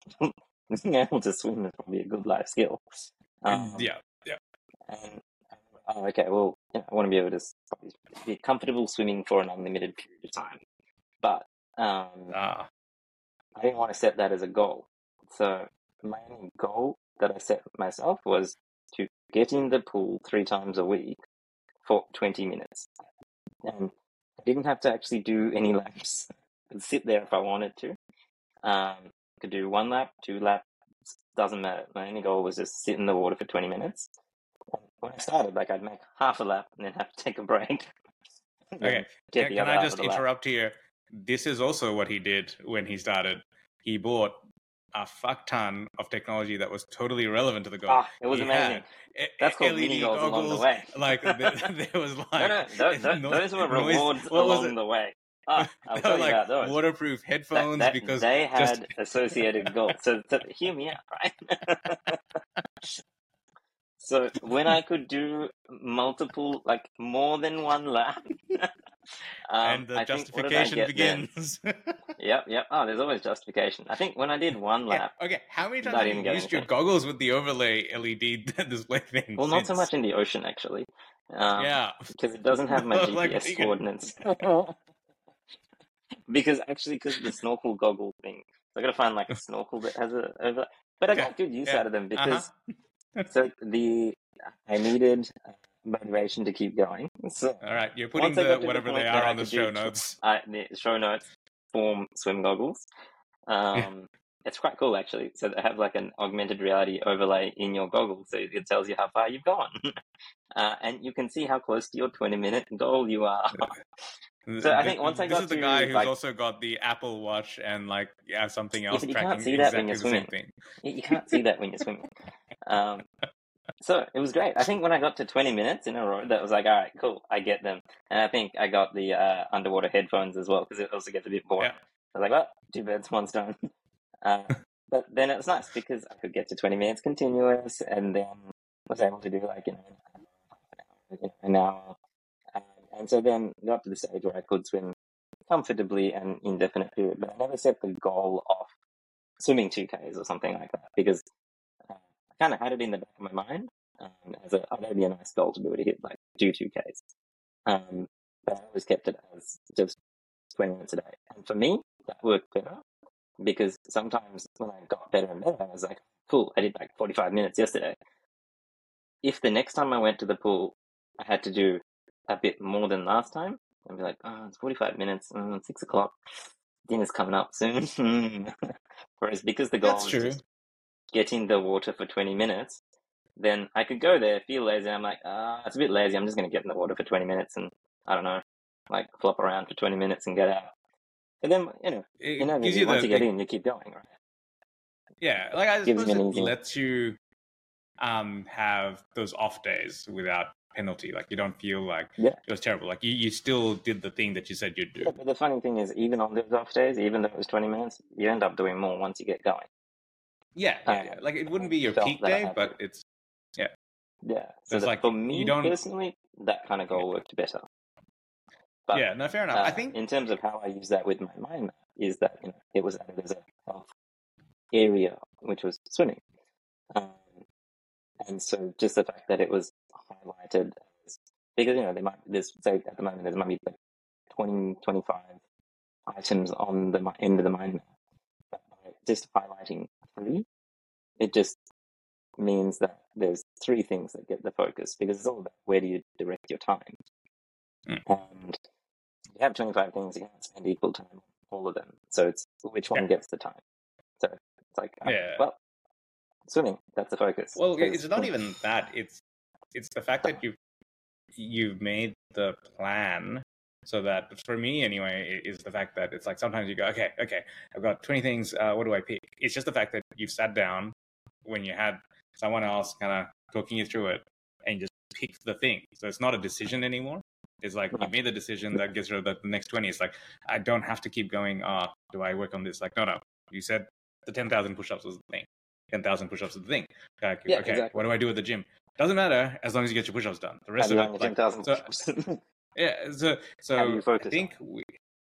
being able to swim is probably a good life skill. Um, yeah, yeah, and oh, okay, well, you know, I want to be able to s- probably be comfortable swimming for an unlimited period of time, but um, ah, I didn't want to set that as a goal. So my only goal that I set myself was to get in the pool three times a week for twenty minutes, and I didn't have to actually do any laps. I could sit there if I wanted to. Um, I could do one lap, two laps, doesn't matter. My only goal was just sit in the water for twenty minutes. When I started, like I'd make half a lap and then have to take a break. okay. Get Can, the can other I half just of the lap. interrupt here? This is also what he did when he started. he bought a fuck ton of technology that was totally irrelevant to the goal. Ah, it was he amazing. Had That's called L E D mini goals along the goggles. way. Like there, there was like no, no, th- th- no- those were noise- rewards what was along it? the way. Ah, I'll They tell were you like about those. waterproof That, headphones that- because they had just associated goals. So, so hear me out, right? So when I could do multiple, like more than one lap, um, and the I think, what did I justification get then? begins. Yep, yep. Oh, there's always justification. I think when I did one Yeah, lap, okay, how many times I have didn't you get used your anything. goggles with the overlay L E D display thing? Well, not so since? much in the ocean actually, um, Yeah. because it doesn't have my Like, G P what S are you gonna- coordinates. Because actually, because of the snorkel goggle thing, so I got to find like a snorkel that has a overlay. But I got good use Yeah. out of them because Uh-huh. so the I needed uh, motivation to keep going. So All right, you're putting once I got the to the whatever point they that are I on the could do show tw- notes. I, the show notes form swim goggles. Um, it's quite cool actually. So they have like an augmented reality overlay in your goggles, so it tells you how far you've gone, uh, and you can see how close to your twenty minute goal you are. So I think once I this got is the to, guy who's like- also got the Apple Watch and like yeah something else but you tracking can't see that when exactly you're the same swimming. thing. You you can't see that when you're swimming. Um, so it was great. I think when I got to twenty minutes in a row, that was like, all right, cool, I get them. And I think I got the uh, underwater headphones as well because it also gets a bit boring. Yeah. I was like, well, two birds, one stone. Uh, but then it was nice because I could get to twenty minutes continuous and then was able to do like, you know, you know an hour. Um, and so then got to the stage where I could swim comfortably and indefinite period. But I never set the goal of swimming two Ks or something like that because uh, I kind of had it in the back of my mind um, as a, oh, that'd be a nice goal to be able to hit, like do two Ks. Um, but I always kept it as just twenty minutes a day. And for me, that worked better because sometimes when I got better and better, I was like, cool, I did like forty-five minutes yesterday. If the next time I went to the pool, I had to do a bit more than last time, I'd be like, oh, it's forty-five minutes, mm, six o'clock, dinner's coming up soon. Whereas because the goal That's is true. just get in the water for twenty minutes, then I could go there, feel lazy, and I'm like, ah, it's a bit lazy, I'm just going to get in the water for twenty minutes and, I don't know, like flop around for twenty minutes and get out. But then, you know, It you know, gives you once the, you get the- in, you keep going, right? yeah, like I gives suppose you it an easy- lets you um have those off days without penalty. Like you don't feel like Yeah. it was terrible. Like you, you still did the thing that you said you'd do. Yeah, but the funny thing is, even on those off days, even though it was twenty minutes, you end up doing more once you get going. Yeah, yeah, Um, yeah. Like it wouldn't be your felt peak that I day, had but to. it's Yeah. So It's that like for you me don't- personally, that kind of goal worked better. But yeah, no, fair enough. uh, I think in terms of how I use that with my mind map, is that you know it was added as a health area, which was swimming, um, and so just the fact that it was highlighted as, because you know there might there's say at the moment there might be like twenty, twenty-five items on the mi- end of the mind map, but by just highlighting three, it just means that there's three things that get the focus because it's all about where do you direct your time. Mm. And you have twenty-five things, you can't spend equal time on all of them. So it's which one Yeah. gets the time. So it's like, uh, Yeah. well, swimming, that's the focus. well, Because- it's not even that. It's it's the fact that you you've made the plan so that for me anyway is the fact that it's like sometimes you go okay okay I've got twenty things, uh, what do I pick? It's just the fact that you've sat down when you had someone else kind of talking you through it and you just picked the thing. So it's not a decision anymore. It's like you Right. made the decision that gets rid of the next twenty. It's like I don't have to keep going, uh do I work on this? Like no no you said the ten thousand push-ups was the thing. ten thousand push-ups is the thing. Like, Yeah, okay, exactly. what do I do at the gym? Doesn't matter as long as you get your push-ups done. The rest Have of you it, done your like, ten thousand so- push-ups? yeah. So, so How do you focus I think we,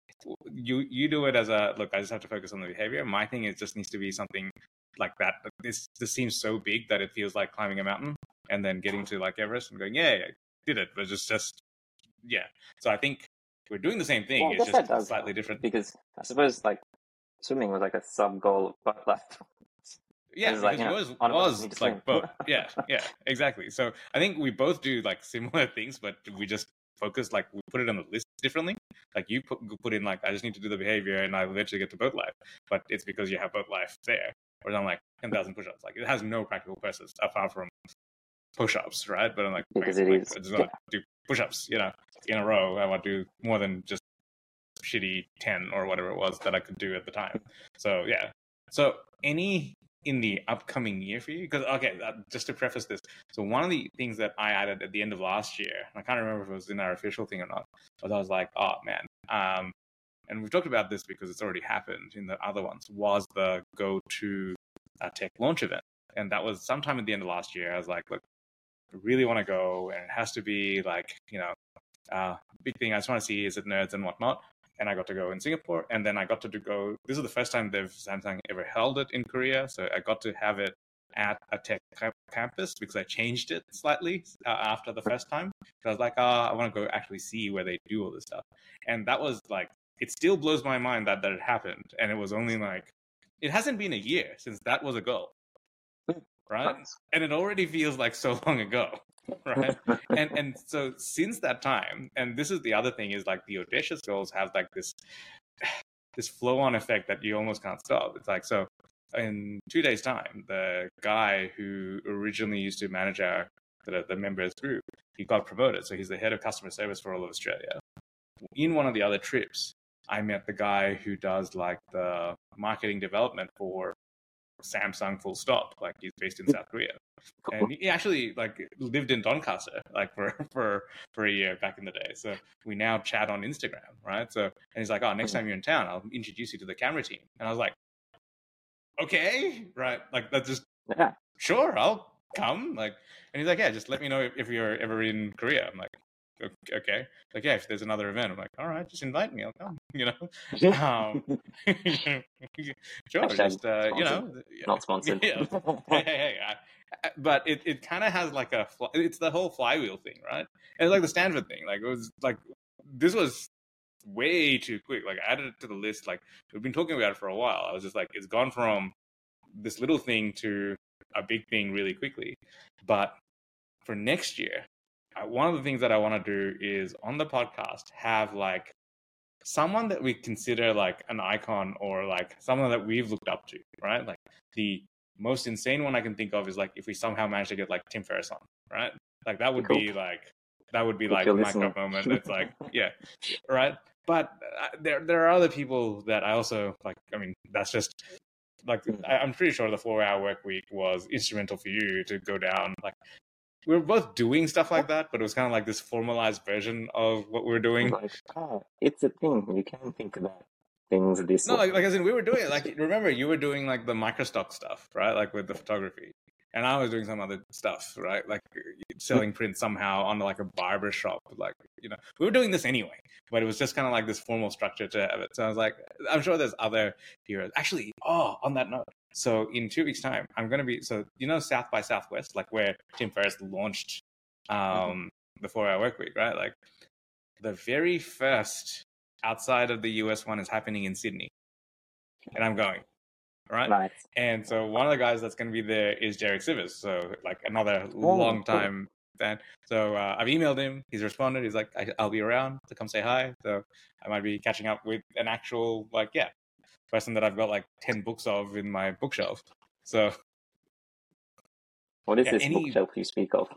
you you do it as a look. I just have to focus on the behavior. My thing is just needs to be something like that. But This this seems so big that it feels like climbing a mountain and then getting to like Everest and going, yeah, yeah I did it. But just just yeah. So I think we're doing the same thing. Well, I it's guess that just does slightly help, different. because I suppose like swimming was like a sub goal of both life. Yeah, It's because like, you know, yours one of us need was to like swim. both. Yeah, yeah, exactly. So I think we both do like similar things, but we just focus like we put it on the list differently. Like you put put in like I just need to do the behavior and I eventually get to boat life, but it's because you have boat life there. Whereas I'm like ten thousand push-ups. Like it has no practical purpose apart from push-ups, right? But I'm like Because like, it like, is- I just want to do push-ups, you know, in a row. I want to do more than just shitty ten or whatever it was that I could do at the time. So yeah, So any in the upcoming year for you? Because okay, uh, just to preface this, so one of the things that I added at the end of last year, I can't remember if it was in our official thing or not, but I was like, oh man, um, and we've talked about this because it's already happened in the other ones, was the go to a tech launch event, and that was sometime at the end of last year. I was like, look, I really want to go, and it has to be like, you know, uh, big thing. I just want to see is it nerds and whatnot. And I got to go in Singapore, and then I got to do go. This is the first time they've Samsung ever held it in Korea, so I got to have it at a tech campus because I changed it slightly uh, after the first time. So I was like, oh, I want to go actually see where they do all this stuff, and that was like, it still blows my mind that that it happened, and it was only like, it hasn't been a year since that was a goal, right? And it already feels like so long ago. Right. And and so since that time, and this is the other thing, is like the audacious goals have like this this flow on effect that you almost can't stop. It's like, so in two days time, the guy who originally used to manage our the, the members group, he got promoted, so he's the head of customer service for all of Australia. In one of the other trips, I met the guy who does like the marketing development for Samsung full stop. Like, he's based in South Korea, and he actually like lived in Doncaster like for for for a year back in the day. So we now chat on Instagram, right? So, and he's like, oh, next time you're in town, I'll introduce you to the camera team. And I was like, okay, right, like that's just Yeah. Sure, I'll come. Like, and he's like, yeah, just let me know if, if you're ever in Korea. I'm like, okay, like, yeah, if there's another event, I'm like, all right, just invite me, I'll come, you know. um sure, Hashtag just uh you know, sponsored. Not sponsored. yeah. hey, hey, hey, I, but it, it kind of has like a fly, it's the whole flywheel thing, right? And it's like the Stanford thing, like it was like, this was way too quick. Like, I added it to the list, like we've been talking about it for a while. I was just like, it's gone from this little thing to a big thing really quickly. But for next year, I, one of the things that I want to do is on the podcast have like someone that we consider like an icon, or like someone that we've looked up to, right? Like the most insane one I can think of is like if we somehow manage to get like Tim Ferriss on, right? Like that would Cool. be like that would be If like you're a micro listening. moment. It's like, yeah, right. But uh, there there are other people that I also like. I mean, that's just like, I, I'm pretty sure the four hour work week was instrumental for you to go down. Like, we were both doing stuff like that, but it was kind of like this formalized version of what we were doing. Like, oh, it's a thing. You can think about things this No, way. like, like as in we were doing it. Like, remember, you were doing like the microstock stuff, right? Like with the photography, and I was doing some other stuff, right? Like selling prints somehow on like a barber shop. Like, you know, we were doing this anyway, but it was just kind of like this formal structure to have it. So I was like, I'm sure there's other heroes. Actually, oh, on that note, so in two weeks' time, I'm gonna be, so you know, South by Southwest, like where Tim Ferriss launched um, the four hour work week, right? Like the very first outside of the U S one is happening in Sydney, and I'm going, right? Nice. And so one of the guys that's going to be there is Jarek Sivers, so like another Oh, long cool. time fan. So uh, I've emailed him. He's responded. He's like, I, I'll be around to come say hi. So I might be catching up with an actual, like, yeah, person that I've got like ten books of in my bookshelf. So What is yeah, this any- bookshelf you speak of?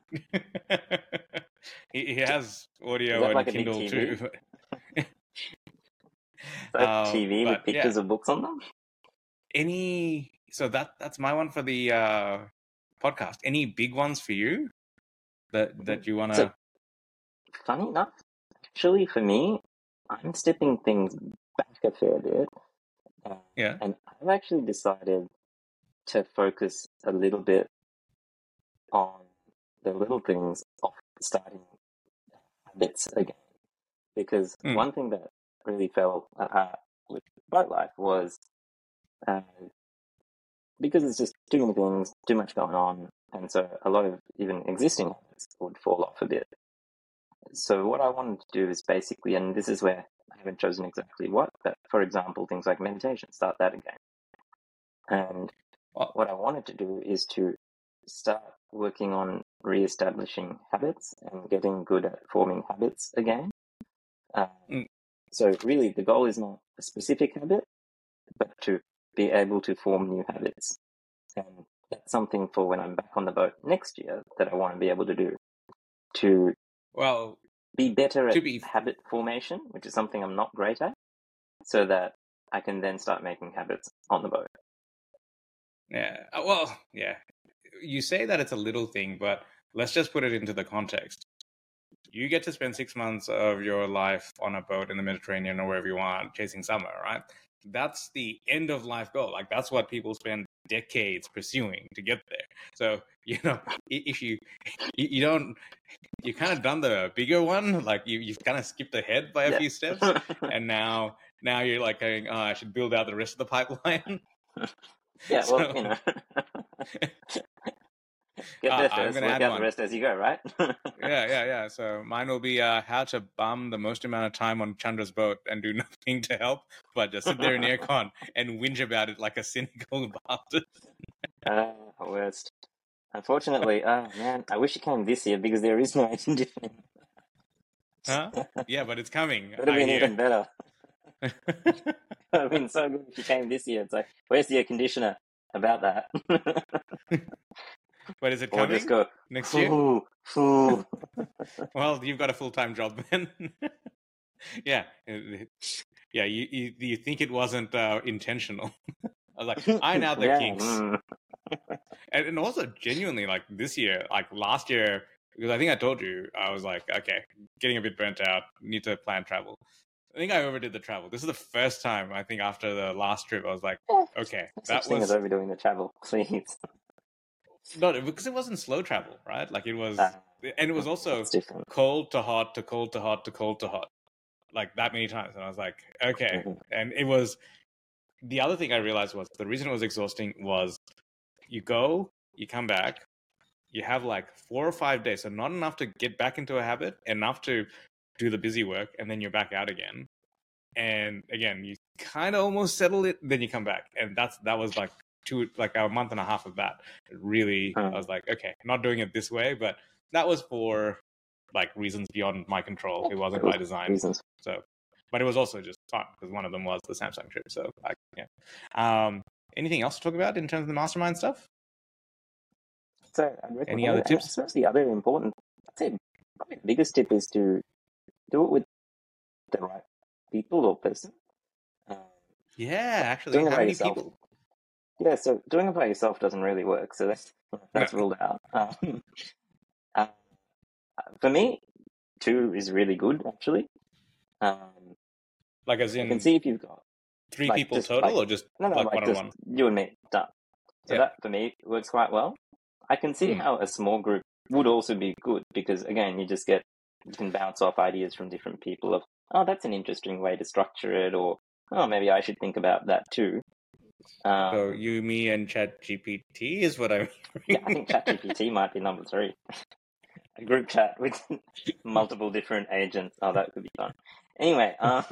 he, he has audio Is that and like a big Kindle T V? too. Is that Um, T V with but, yeah. pictures of books on them? Any so that that's my one for the uh podcast. Any big ones for you that that you want to? So- Funny enough, actually, for me, I'm stepping things back a fair bit. Uh, Yeah. And I've actually decided to focus a little bit on the little things of starting habits again. Because Mm. one thing that really fell uh, with boat life was uh, because it's just too many things, too much going on, and so a lot of even existing habits would fall off a bit. So what I wanted to do is basically, and this is where I haven't chosen exactly what, but for example, things like meditation, start that again. And Well, what I wanted to do is to start working on re-establishing habits and getting good at forming habits again. Um, Mm. So really, the goal is not a specific habit, but to be able to form new habits. And that's something for when I'm back on the boat next year that I want to be able to do, to well, be better To at be- habit formation, which is something I'm not great at, so that I can then start making habits on the boat. Yeah. Uh, Well, yeah. You say that it's a little thing, but let's just put it into the context. You get to spend six months of your life on a boat in the Mediterranean or wherever you want, chasing summer, right? That's the end of life goal. Like that's what people spend decades pursuing to get there. So you know, i- if you you, you don't, you kind of done the bigger one. Like you you've kind of skipped ahead by a Yeah. few steps, and now now you're like going, oh, I should build out the rest of the pipeline. Yeah, well, So you know, get uh, there I'm first, gonna work add out one. the rest as you go, right? Yeah, yeah, yeah. So mine will be uh, how to bum the most amount of time on Chandra's boat and do nothing to help, but just sit there in aircon and whinge about it like a cynical bastard. uh, worst. Unfortunately, oh man, I wish it came this year because there is no air conditioning. Huh? Yeah, but it's coming, Would have I been hear. even better. It would have been so good if you came this year. It's like, where's the air conditioner? About that. But is it Or just coming go, next year? "Phoo, phoo." Well, you've got a full time job then. Yeah, yeah. You, you you think it wasn't uh, intentional? I was like, I know the Yeah, kinks. mm. and, and also genuinely like this year, like last year, because I think I told you, I was like, okay, getting a bit burnt out, need to plan travel. I think I overdid the travel. This is the first time I think after the last trip, I was like, okay, Such that thing as was overdoing the travel, please. not because it wasn't slow travel, right? Like it was, Uh, and it was also it's different. cold to hot to cold to hot to cold to hot, like that many times. And I was like, okay. Mhm. And it was the other thing I realized was the reason it was exhausting was you go, you come back, you have like four or five days, so not enough to get back into a habit, enough to do the busy work, and then you're back out again. And again, you kind of almost settle it, then you come back, and that's that was like two, like a month and a half of that. It really, I was like, okay, not doing it this way, but that was for like reasons beyond my control. It wasn't It was by design. reasons. So, but it was also just fun because one of them was the Samsung trip. So, I, yeah. Um, anything else to talk about in terms of the mastermind stuff? So I'd recommend, Any other and I tips? suppose the other important, I'd say probably the biggest tip is to do it with the right people or person. Um, Yeah, actually, doing it how by many yourself. people? Yeah, so doing it by yourself doesn't really work. So that's that's No. ruled out. Um, uh, for me, two is really good actually. Um, Like as you can in see if you've got three like, people just, total, like- or just no, no, like like one on just one? you and me done. So Yeah. that for me works quite well. I can see Hmm. how a small group would also be good because again, you just get you can bounce off ideas from different people of oh, that's an interesting way to structure it, or oh, maybe I should think about that too. Um, So you, me, and ChatGPT is what I'm. yeah, I think ChatGPT might be number three. A group chat with multiple different agents. Oh, that could be fun. Anyway, um,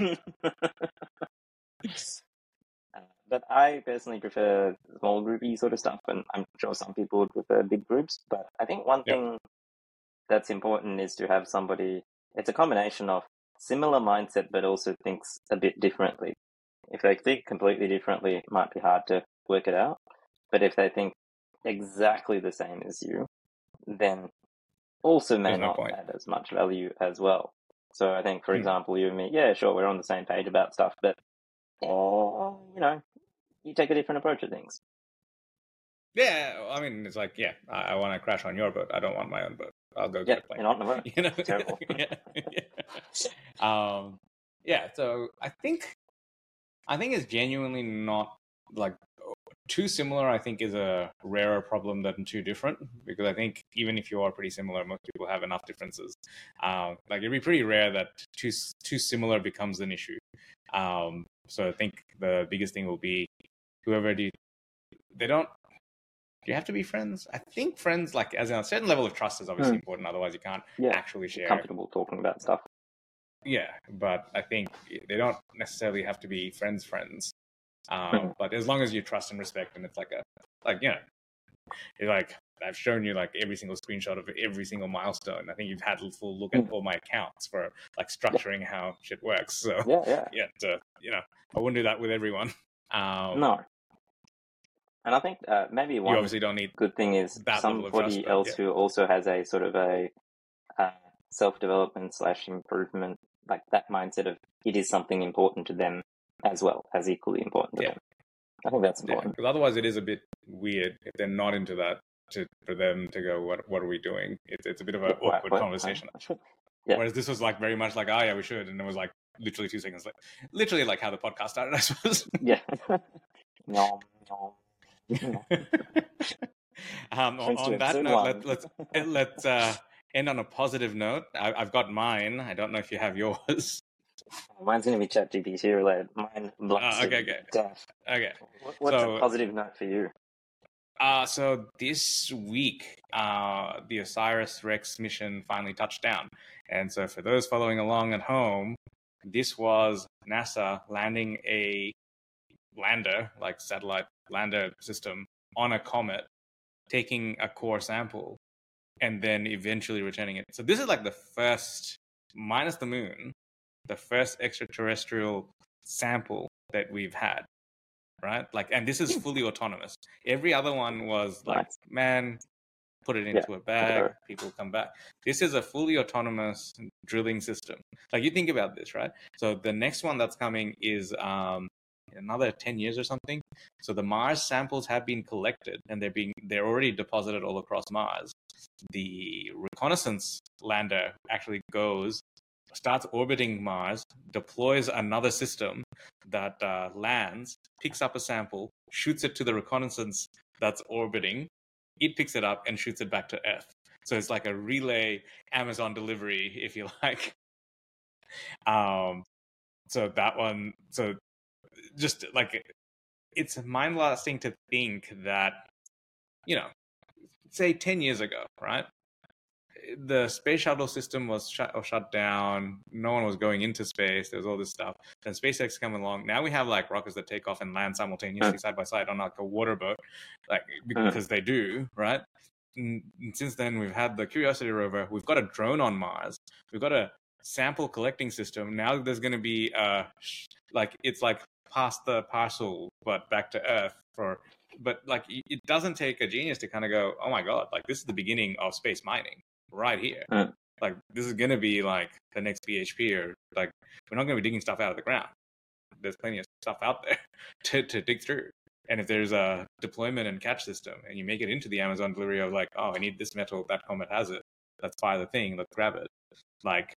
uh, but I personally prefer small groupy sort of stuff, and I'm sure some people would prefer big groups. But I think one Yep. thing that's important is to have somebody. It's a combination of similar mindset, but also thinks a bit differently. If they think completely differently, it might be hard to work it out. But if they think exactly the same as you, then also may There's no not point. add as much value as well. So I think, for Hmm. example, you and me, yeah, sure, we're on the same page about stuff, but, uh, you know, you take a different approach to things. Yeah, I mean, it's like, yeah, I, I want to crash on your boat. I don't want my own boat. I'll go Yeah, get a plane. you're not in the boat. You know, Terrible. yeah, yeah. Um, yeah. So I think, I think it's genuinely not like too similar. I think is a rarer problem than too different because I think even if you are pretty similar, most people have enough differences. Um, like it'd be pretty rare that too too similar becomes an issue. Um, so I think the biggest thing will be whoever do they don't. Do you have to be friends? I think friends, like as in a certain level of trust, is obviously Hmm. important. Otherwise, you can't Yeah, actually share. comfortable talking about stuff. Yeah, but I think they don't necessarily have to be friends. Friends, um, Hmm. but as long as you trust and respect, and it's like a like you know, it's like I've shown you like every single screenshot of every single milestone. I think you've had a full look at Hmm. all my accounts for like structuring how shit works. So Yeah, yeah. yeah, to, you know, I wouldn't do that with everyone. Um, No. And I think uh, maybe you one obviously don't need good thing is that level of trust, somebody but, else yeah. who also has a sort of a uh, self-development slash improvement, like that mindset of it is something important to them as well, as equally important to Yeah. them. I think that's Yeah, important. because otherwise it is a bit weird if they're not into that to for them to go, what what are we doing? It's it's a bit of an Yeah, right, awkward right, conversation. right. Yeah. Whereas this was like very much like, oh yeah, we should, and it was like literally two seconds later, literally like how the podcast started, I suppose. Yeah. No, no. um, on, Thanks to on that episode note, one. let, let's let's uh, end on a positive note. I, I've got mine. I don't know if you have yours. Mine's going to be ChatGPT related. Mine Uh, blasted okay, okay, death. okay. What- What's So- a positive note for you? Uh, so this week, uh, the OSIRIS-REx mission finally touched down. And so for those following along at home, this was NASA landing a lander, like satellite lander system, on a comet, taking a core sample, and then eventually returning it. So this is like the first, minus the moon, the first extraterrestrial sample that we've had. Right? Like, and this is fully autonomous. Every other one was like, Nice. man, put it into Yeah. a bag, Sure. people come back. This is a fully autonomous drilling system. Like, you think about this, right? So the next one that's coming is um, another ten years or something. So the Mars samples have been collected, and they're being they're already deposited all across Mars. The reconnaissance lander actually goes, starts orbiting Mars, deploys another system that uh, lands, picks up a sample, shoots it to the reconnaissance that's orbiting. It picks it up and shoots it back to Earth. So it's like a relay Amazon delivery, if you like. Um, so that one, so just like, it's mind-blasting to think that, you know, say ten years ago, right? The space shuttle system was shut or shut down. No one was going into space. There was all this stuff. Then SpaceX came along. Now we have like rockets that take off and land simultaneously side by side on like a water boat, like because they do, right? And since then, we've had the Curiosity rover. We've got a drone on Mars. We've got a sample collecting system. Now there's going to be uh like it's like past the parcel, but back to Earth for. But like it doesn't take a genius to kind of go, oh my god, like this is the beginning of space mining. Right here. Mm. Like, this is going to be like the next P H P, or like, we're not going to be digging stuff out of the ground. There's plenty of stuff out there to, to dig through. And if there's a deployment and catch system and you make it into the Amazon delivery of like, oh, I need this metal, that comet has it. Let's buy the thing, let's grab it. Like,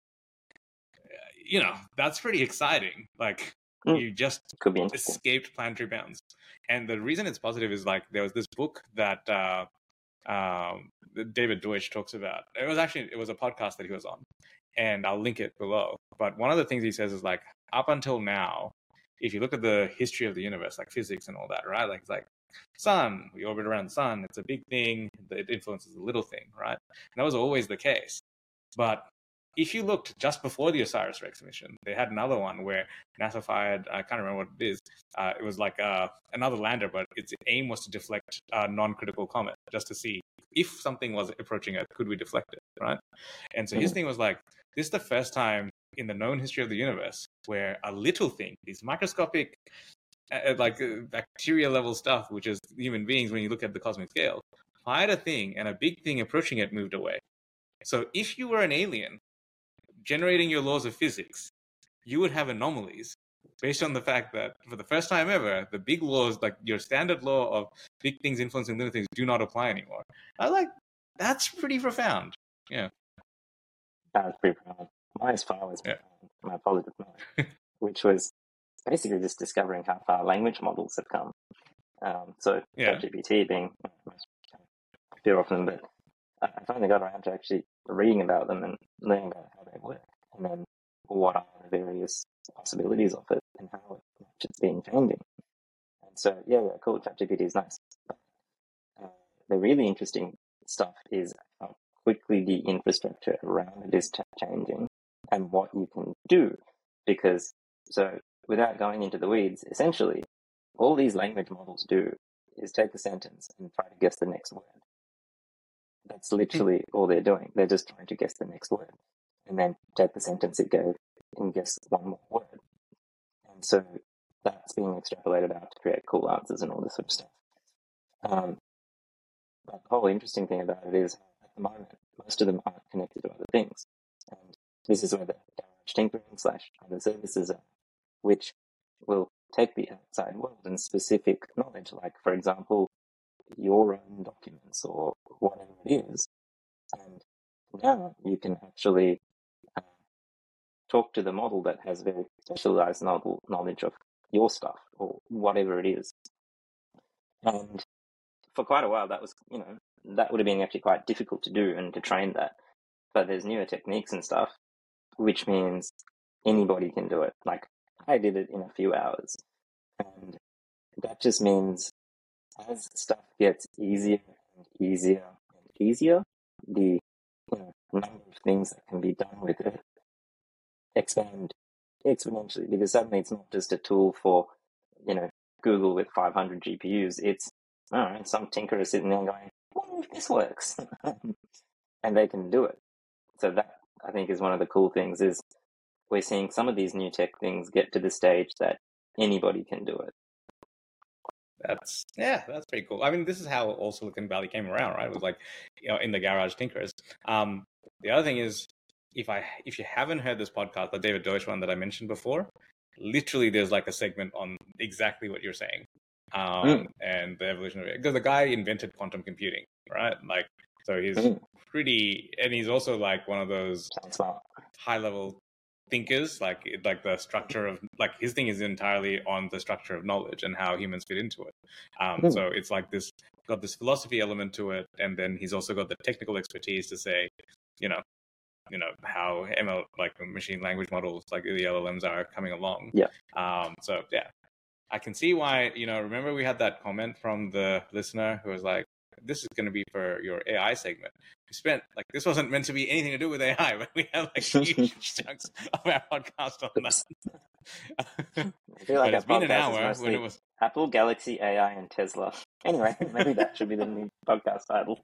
you know, that's pretty exciting. Like, Mm. you just Could be interesting. escaped planetary bounds. And the reason it's positive is like, there was this book that, uh, um, David Deutsch talks about. It was actually, it was a podcast that he was on, and I'll link it below. But one of the things he says is like, up until now, if you look at the history of the universe, like physics and all that, right? Like, it's like sun, we orbit around the sun. It's a big thing. It influences the little thing, right? And that was always the case. But if you looked just before the OSIRIS-REx mission, they had another one where NASA fired, I can't remember what it is. Uh, it was like uh, another lander, but its aim was to deflect a non-critical comet, just to see if something was approaching Earth, could we deflect it, right? And so his thing was like, this is the first time in the known history of the universe where a little thing, these microscopic, uh, like uh, bacteria level stuff, which is human beings when you look at the cosmic scale, fired a thing and a big thing approaching it moved away. So if you were an alien generating your laws of physics, you would have anomalies based on the fact that for the first time ever, the big laws, like your standard law of big things influencing little things, do not apply anymore. I was like, that's pretty profound. Yeah. That was pretty profound. Mine's far was Yeah. my positive note, which was basically just discovering how far language models have come. Um, so Yeah. ChatGPT being most fear of them, but I I finally got around to actually reading about them and learning about how they work, and then what are the various possibilities of it and how it's been changing. And so, yeah, yeah, cool. ChatGPT is nice. But, uh, the really interesting stuff is how quickly the infrastructure around it is ch- changing and what you can do. Because, so without going into the weeds, essentially, all these language models do is take a sentence and try to guess the next word. That's literally all they're doing. They're just trying to guess the next word and then take the sentence it gave and guess one more word. And so that's being extrapolated out to create cool answers and all this sort of stuff. Um, but the whole interesting thing about it is, at the moment, most of them aren't connected to other things. And this is where the garage tinkering slash other services are, which will take the outside world and specific knowledge, like, for example, your own documents or whatever it is. And now you can actually uh, talk to the model that has very specialized knowledge of your stuff or whatever it is. And for quite a while, that was, you know, that would have been actually quite difficult to do and to train that. But there's newer techniques and stuff, which means anybody can do it. Like, I did it in a few hours. And that just means as stuff gets easier and easier and easier, the you know, number of things that can be done with it expand exponentially, because suddenly it's not just a tool for, you know, Google with five hundred G P Us. It's, I don't know, some tinkerer sitting there going, I wonder if this works. And they can do it. So that, I think, is one of the cool things, is we're seeing some of these new tech things get to the stage that anybody can do it. That's, yeah, that's pretty cool. I mean, this is how all Silicon Valley came around, right? It was like, you know, in the garage tinkerers. Um, the other thing is, if I if you haven't heard this podcast, the David Deutsch one that I mentioned before, literally there's like a segment on exactly what you're saying, um, mm. and the evolution of it. Because the guy invented quantum computing, right? Like, so he's mm. pretty, and he's also like one of those high level thinkers, like like the structure of, like, his thing is entirely on the structure of knowledge and how humans fit into it. Um, mm. So it's like this, got this philosophy element to it, and then he's also got the technical expertise to say, you know, you know how M L, like machine language models, like the L L Ms, are coming along. Yeah. Um. So yeah, I can see why. You know, remember we had that comment from the listener who was like, "This is going to be for your A I segment." We spent, like, this wasn't meant to be anything to do with A I, but we had like huge chunks of our podcast on that. I feel like but it's been an hour when it was Apple, Galaxy, A I, and Tesla. Anyway, maybe that should be the new podcast title.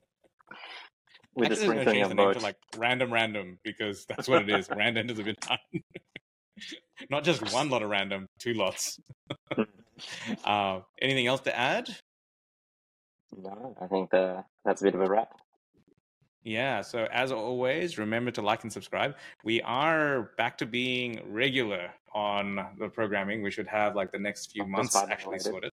With Actually, I'm going to change the name to like Random Random, because that's what it is. Random is a bit done. Not just one lot of random, two lots. uh, anything else to add? No, I think the, that's a bit of a wrap. Yeah, so as always, remember to like and subscribe. We are back to being regular on the programming. We should have like the next few months actually sorted.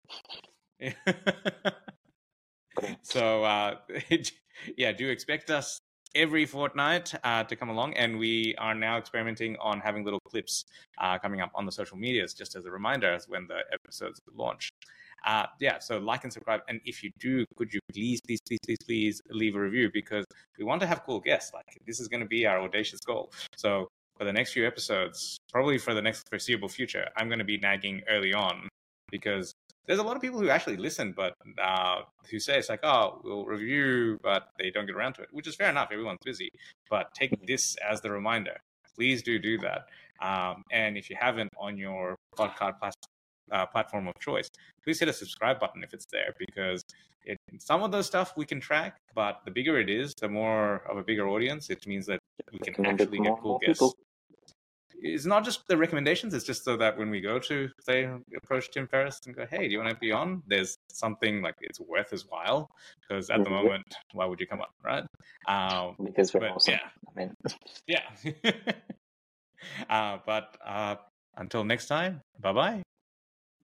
So, uh, yeah, do expect us every fortnight uh, to come along. And we are now experimenting on having little clips uh, coming up on the social medias, just as a reminder when the episodes launch. Uh, yeah, so like and subscribe. And if you do, could you please, please, please, please, please leave a review, because we want to have cool guests. Like, this is going to be our audacious goal. So for the next few episodes, probably for the next foreseeable future, I'm going to be nagging early on, because there's a lot of people who actually listen, but uh, who say it's like, oh, we'll review, but they don't get around to it, which is fair enough. Everyone's busy. But take this as the reminder. Please do do that. Um, and if you haven't on your podcast plat- uh, platform of choice, please hit a subscribe button if it's there, because it, some of the stuff we can track, but the bigger it is, the more of a bigger audience, it means that we can actually get cool guests. People. It's not just the recommendations, it's just so that when we go to, say, approach Tim Ferriss and go, hey, do you want to be on? There's something like it's worth his while, because at the moment, why would you come on, right? Um, because we're but, awesome. Yeah. I mean. Yeah. uh, but uh, until next time, bye-bye.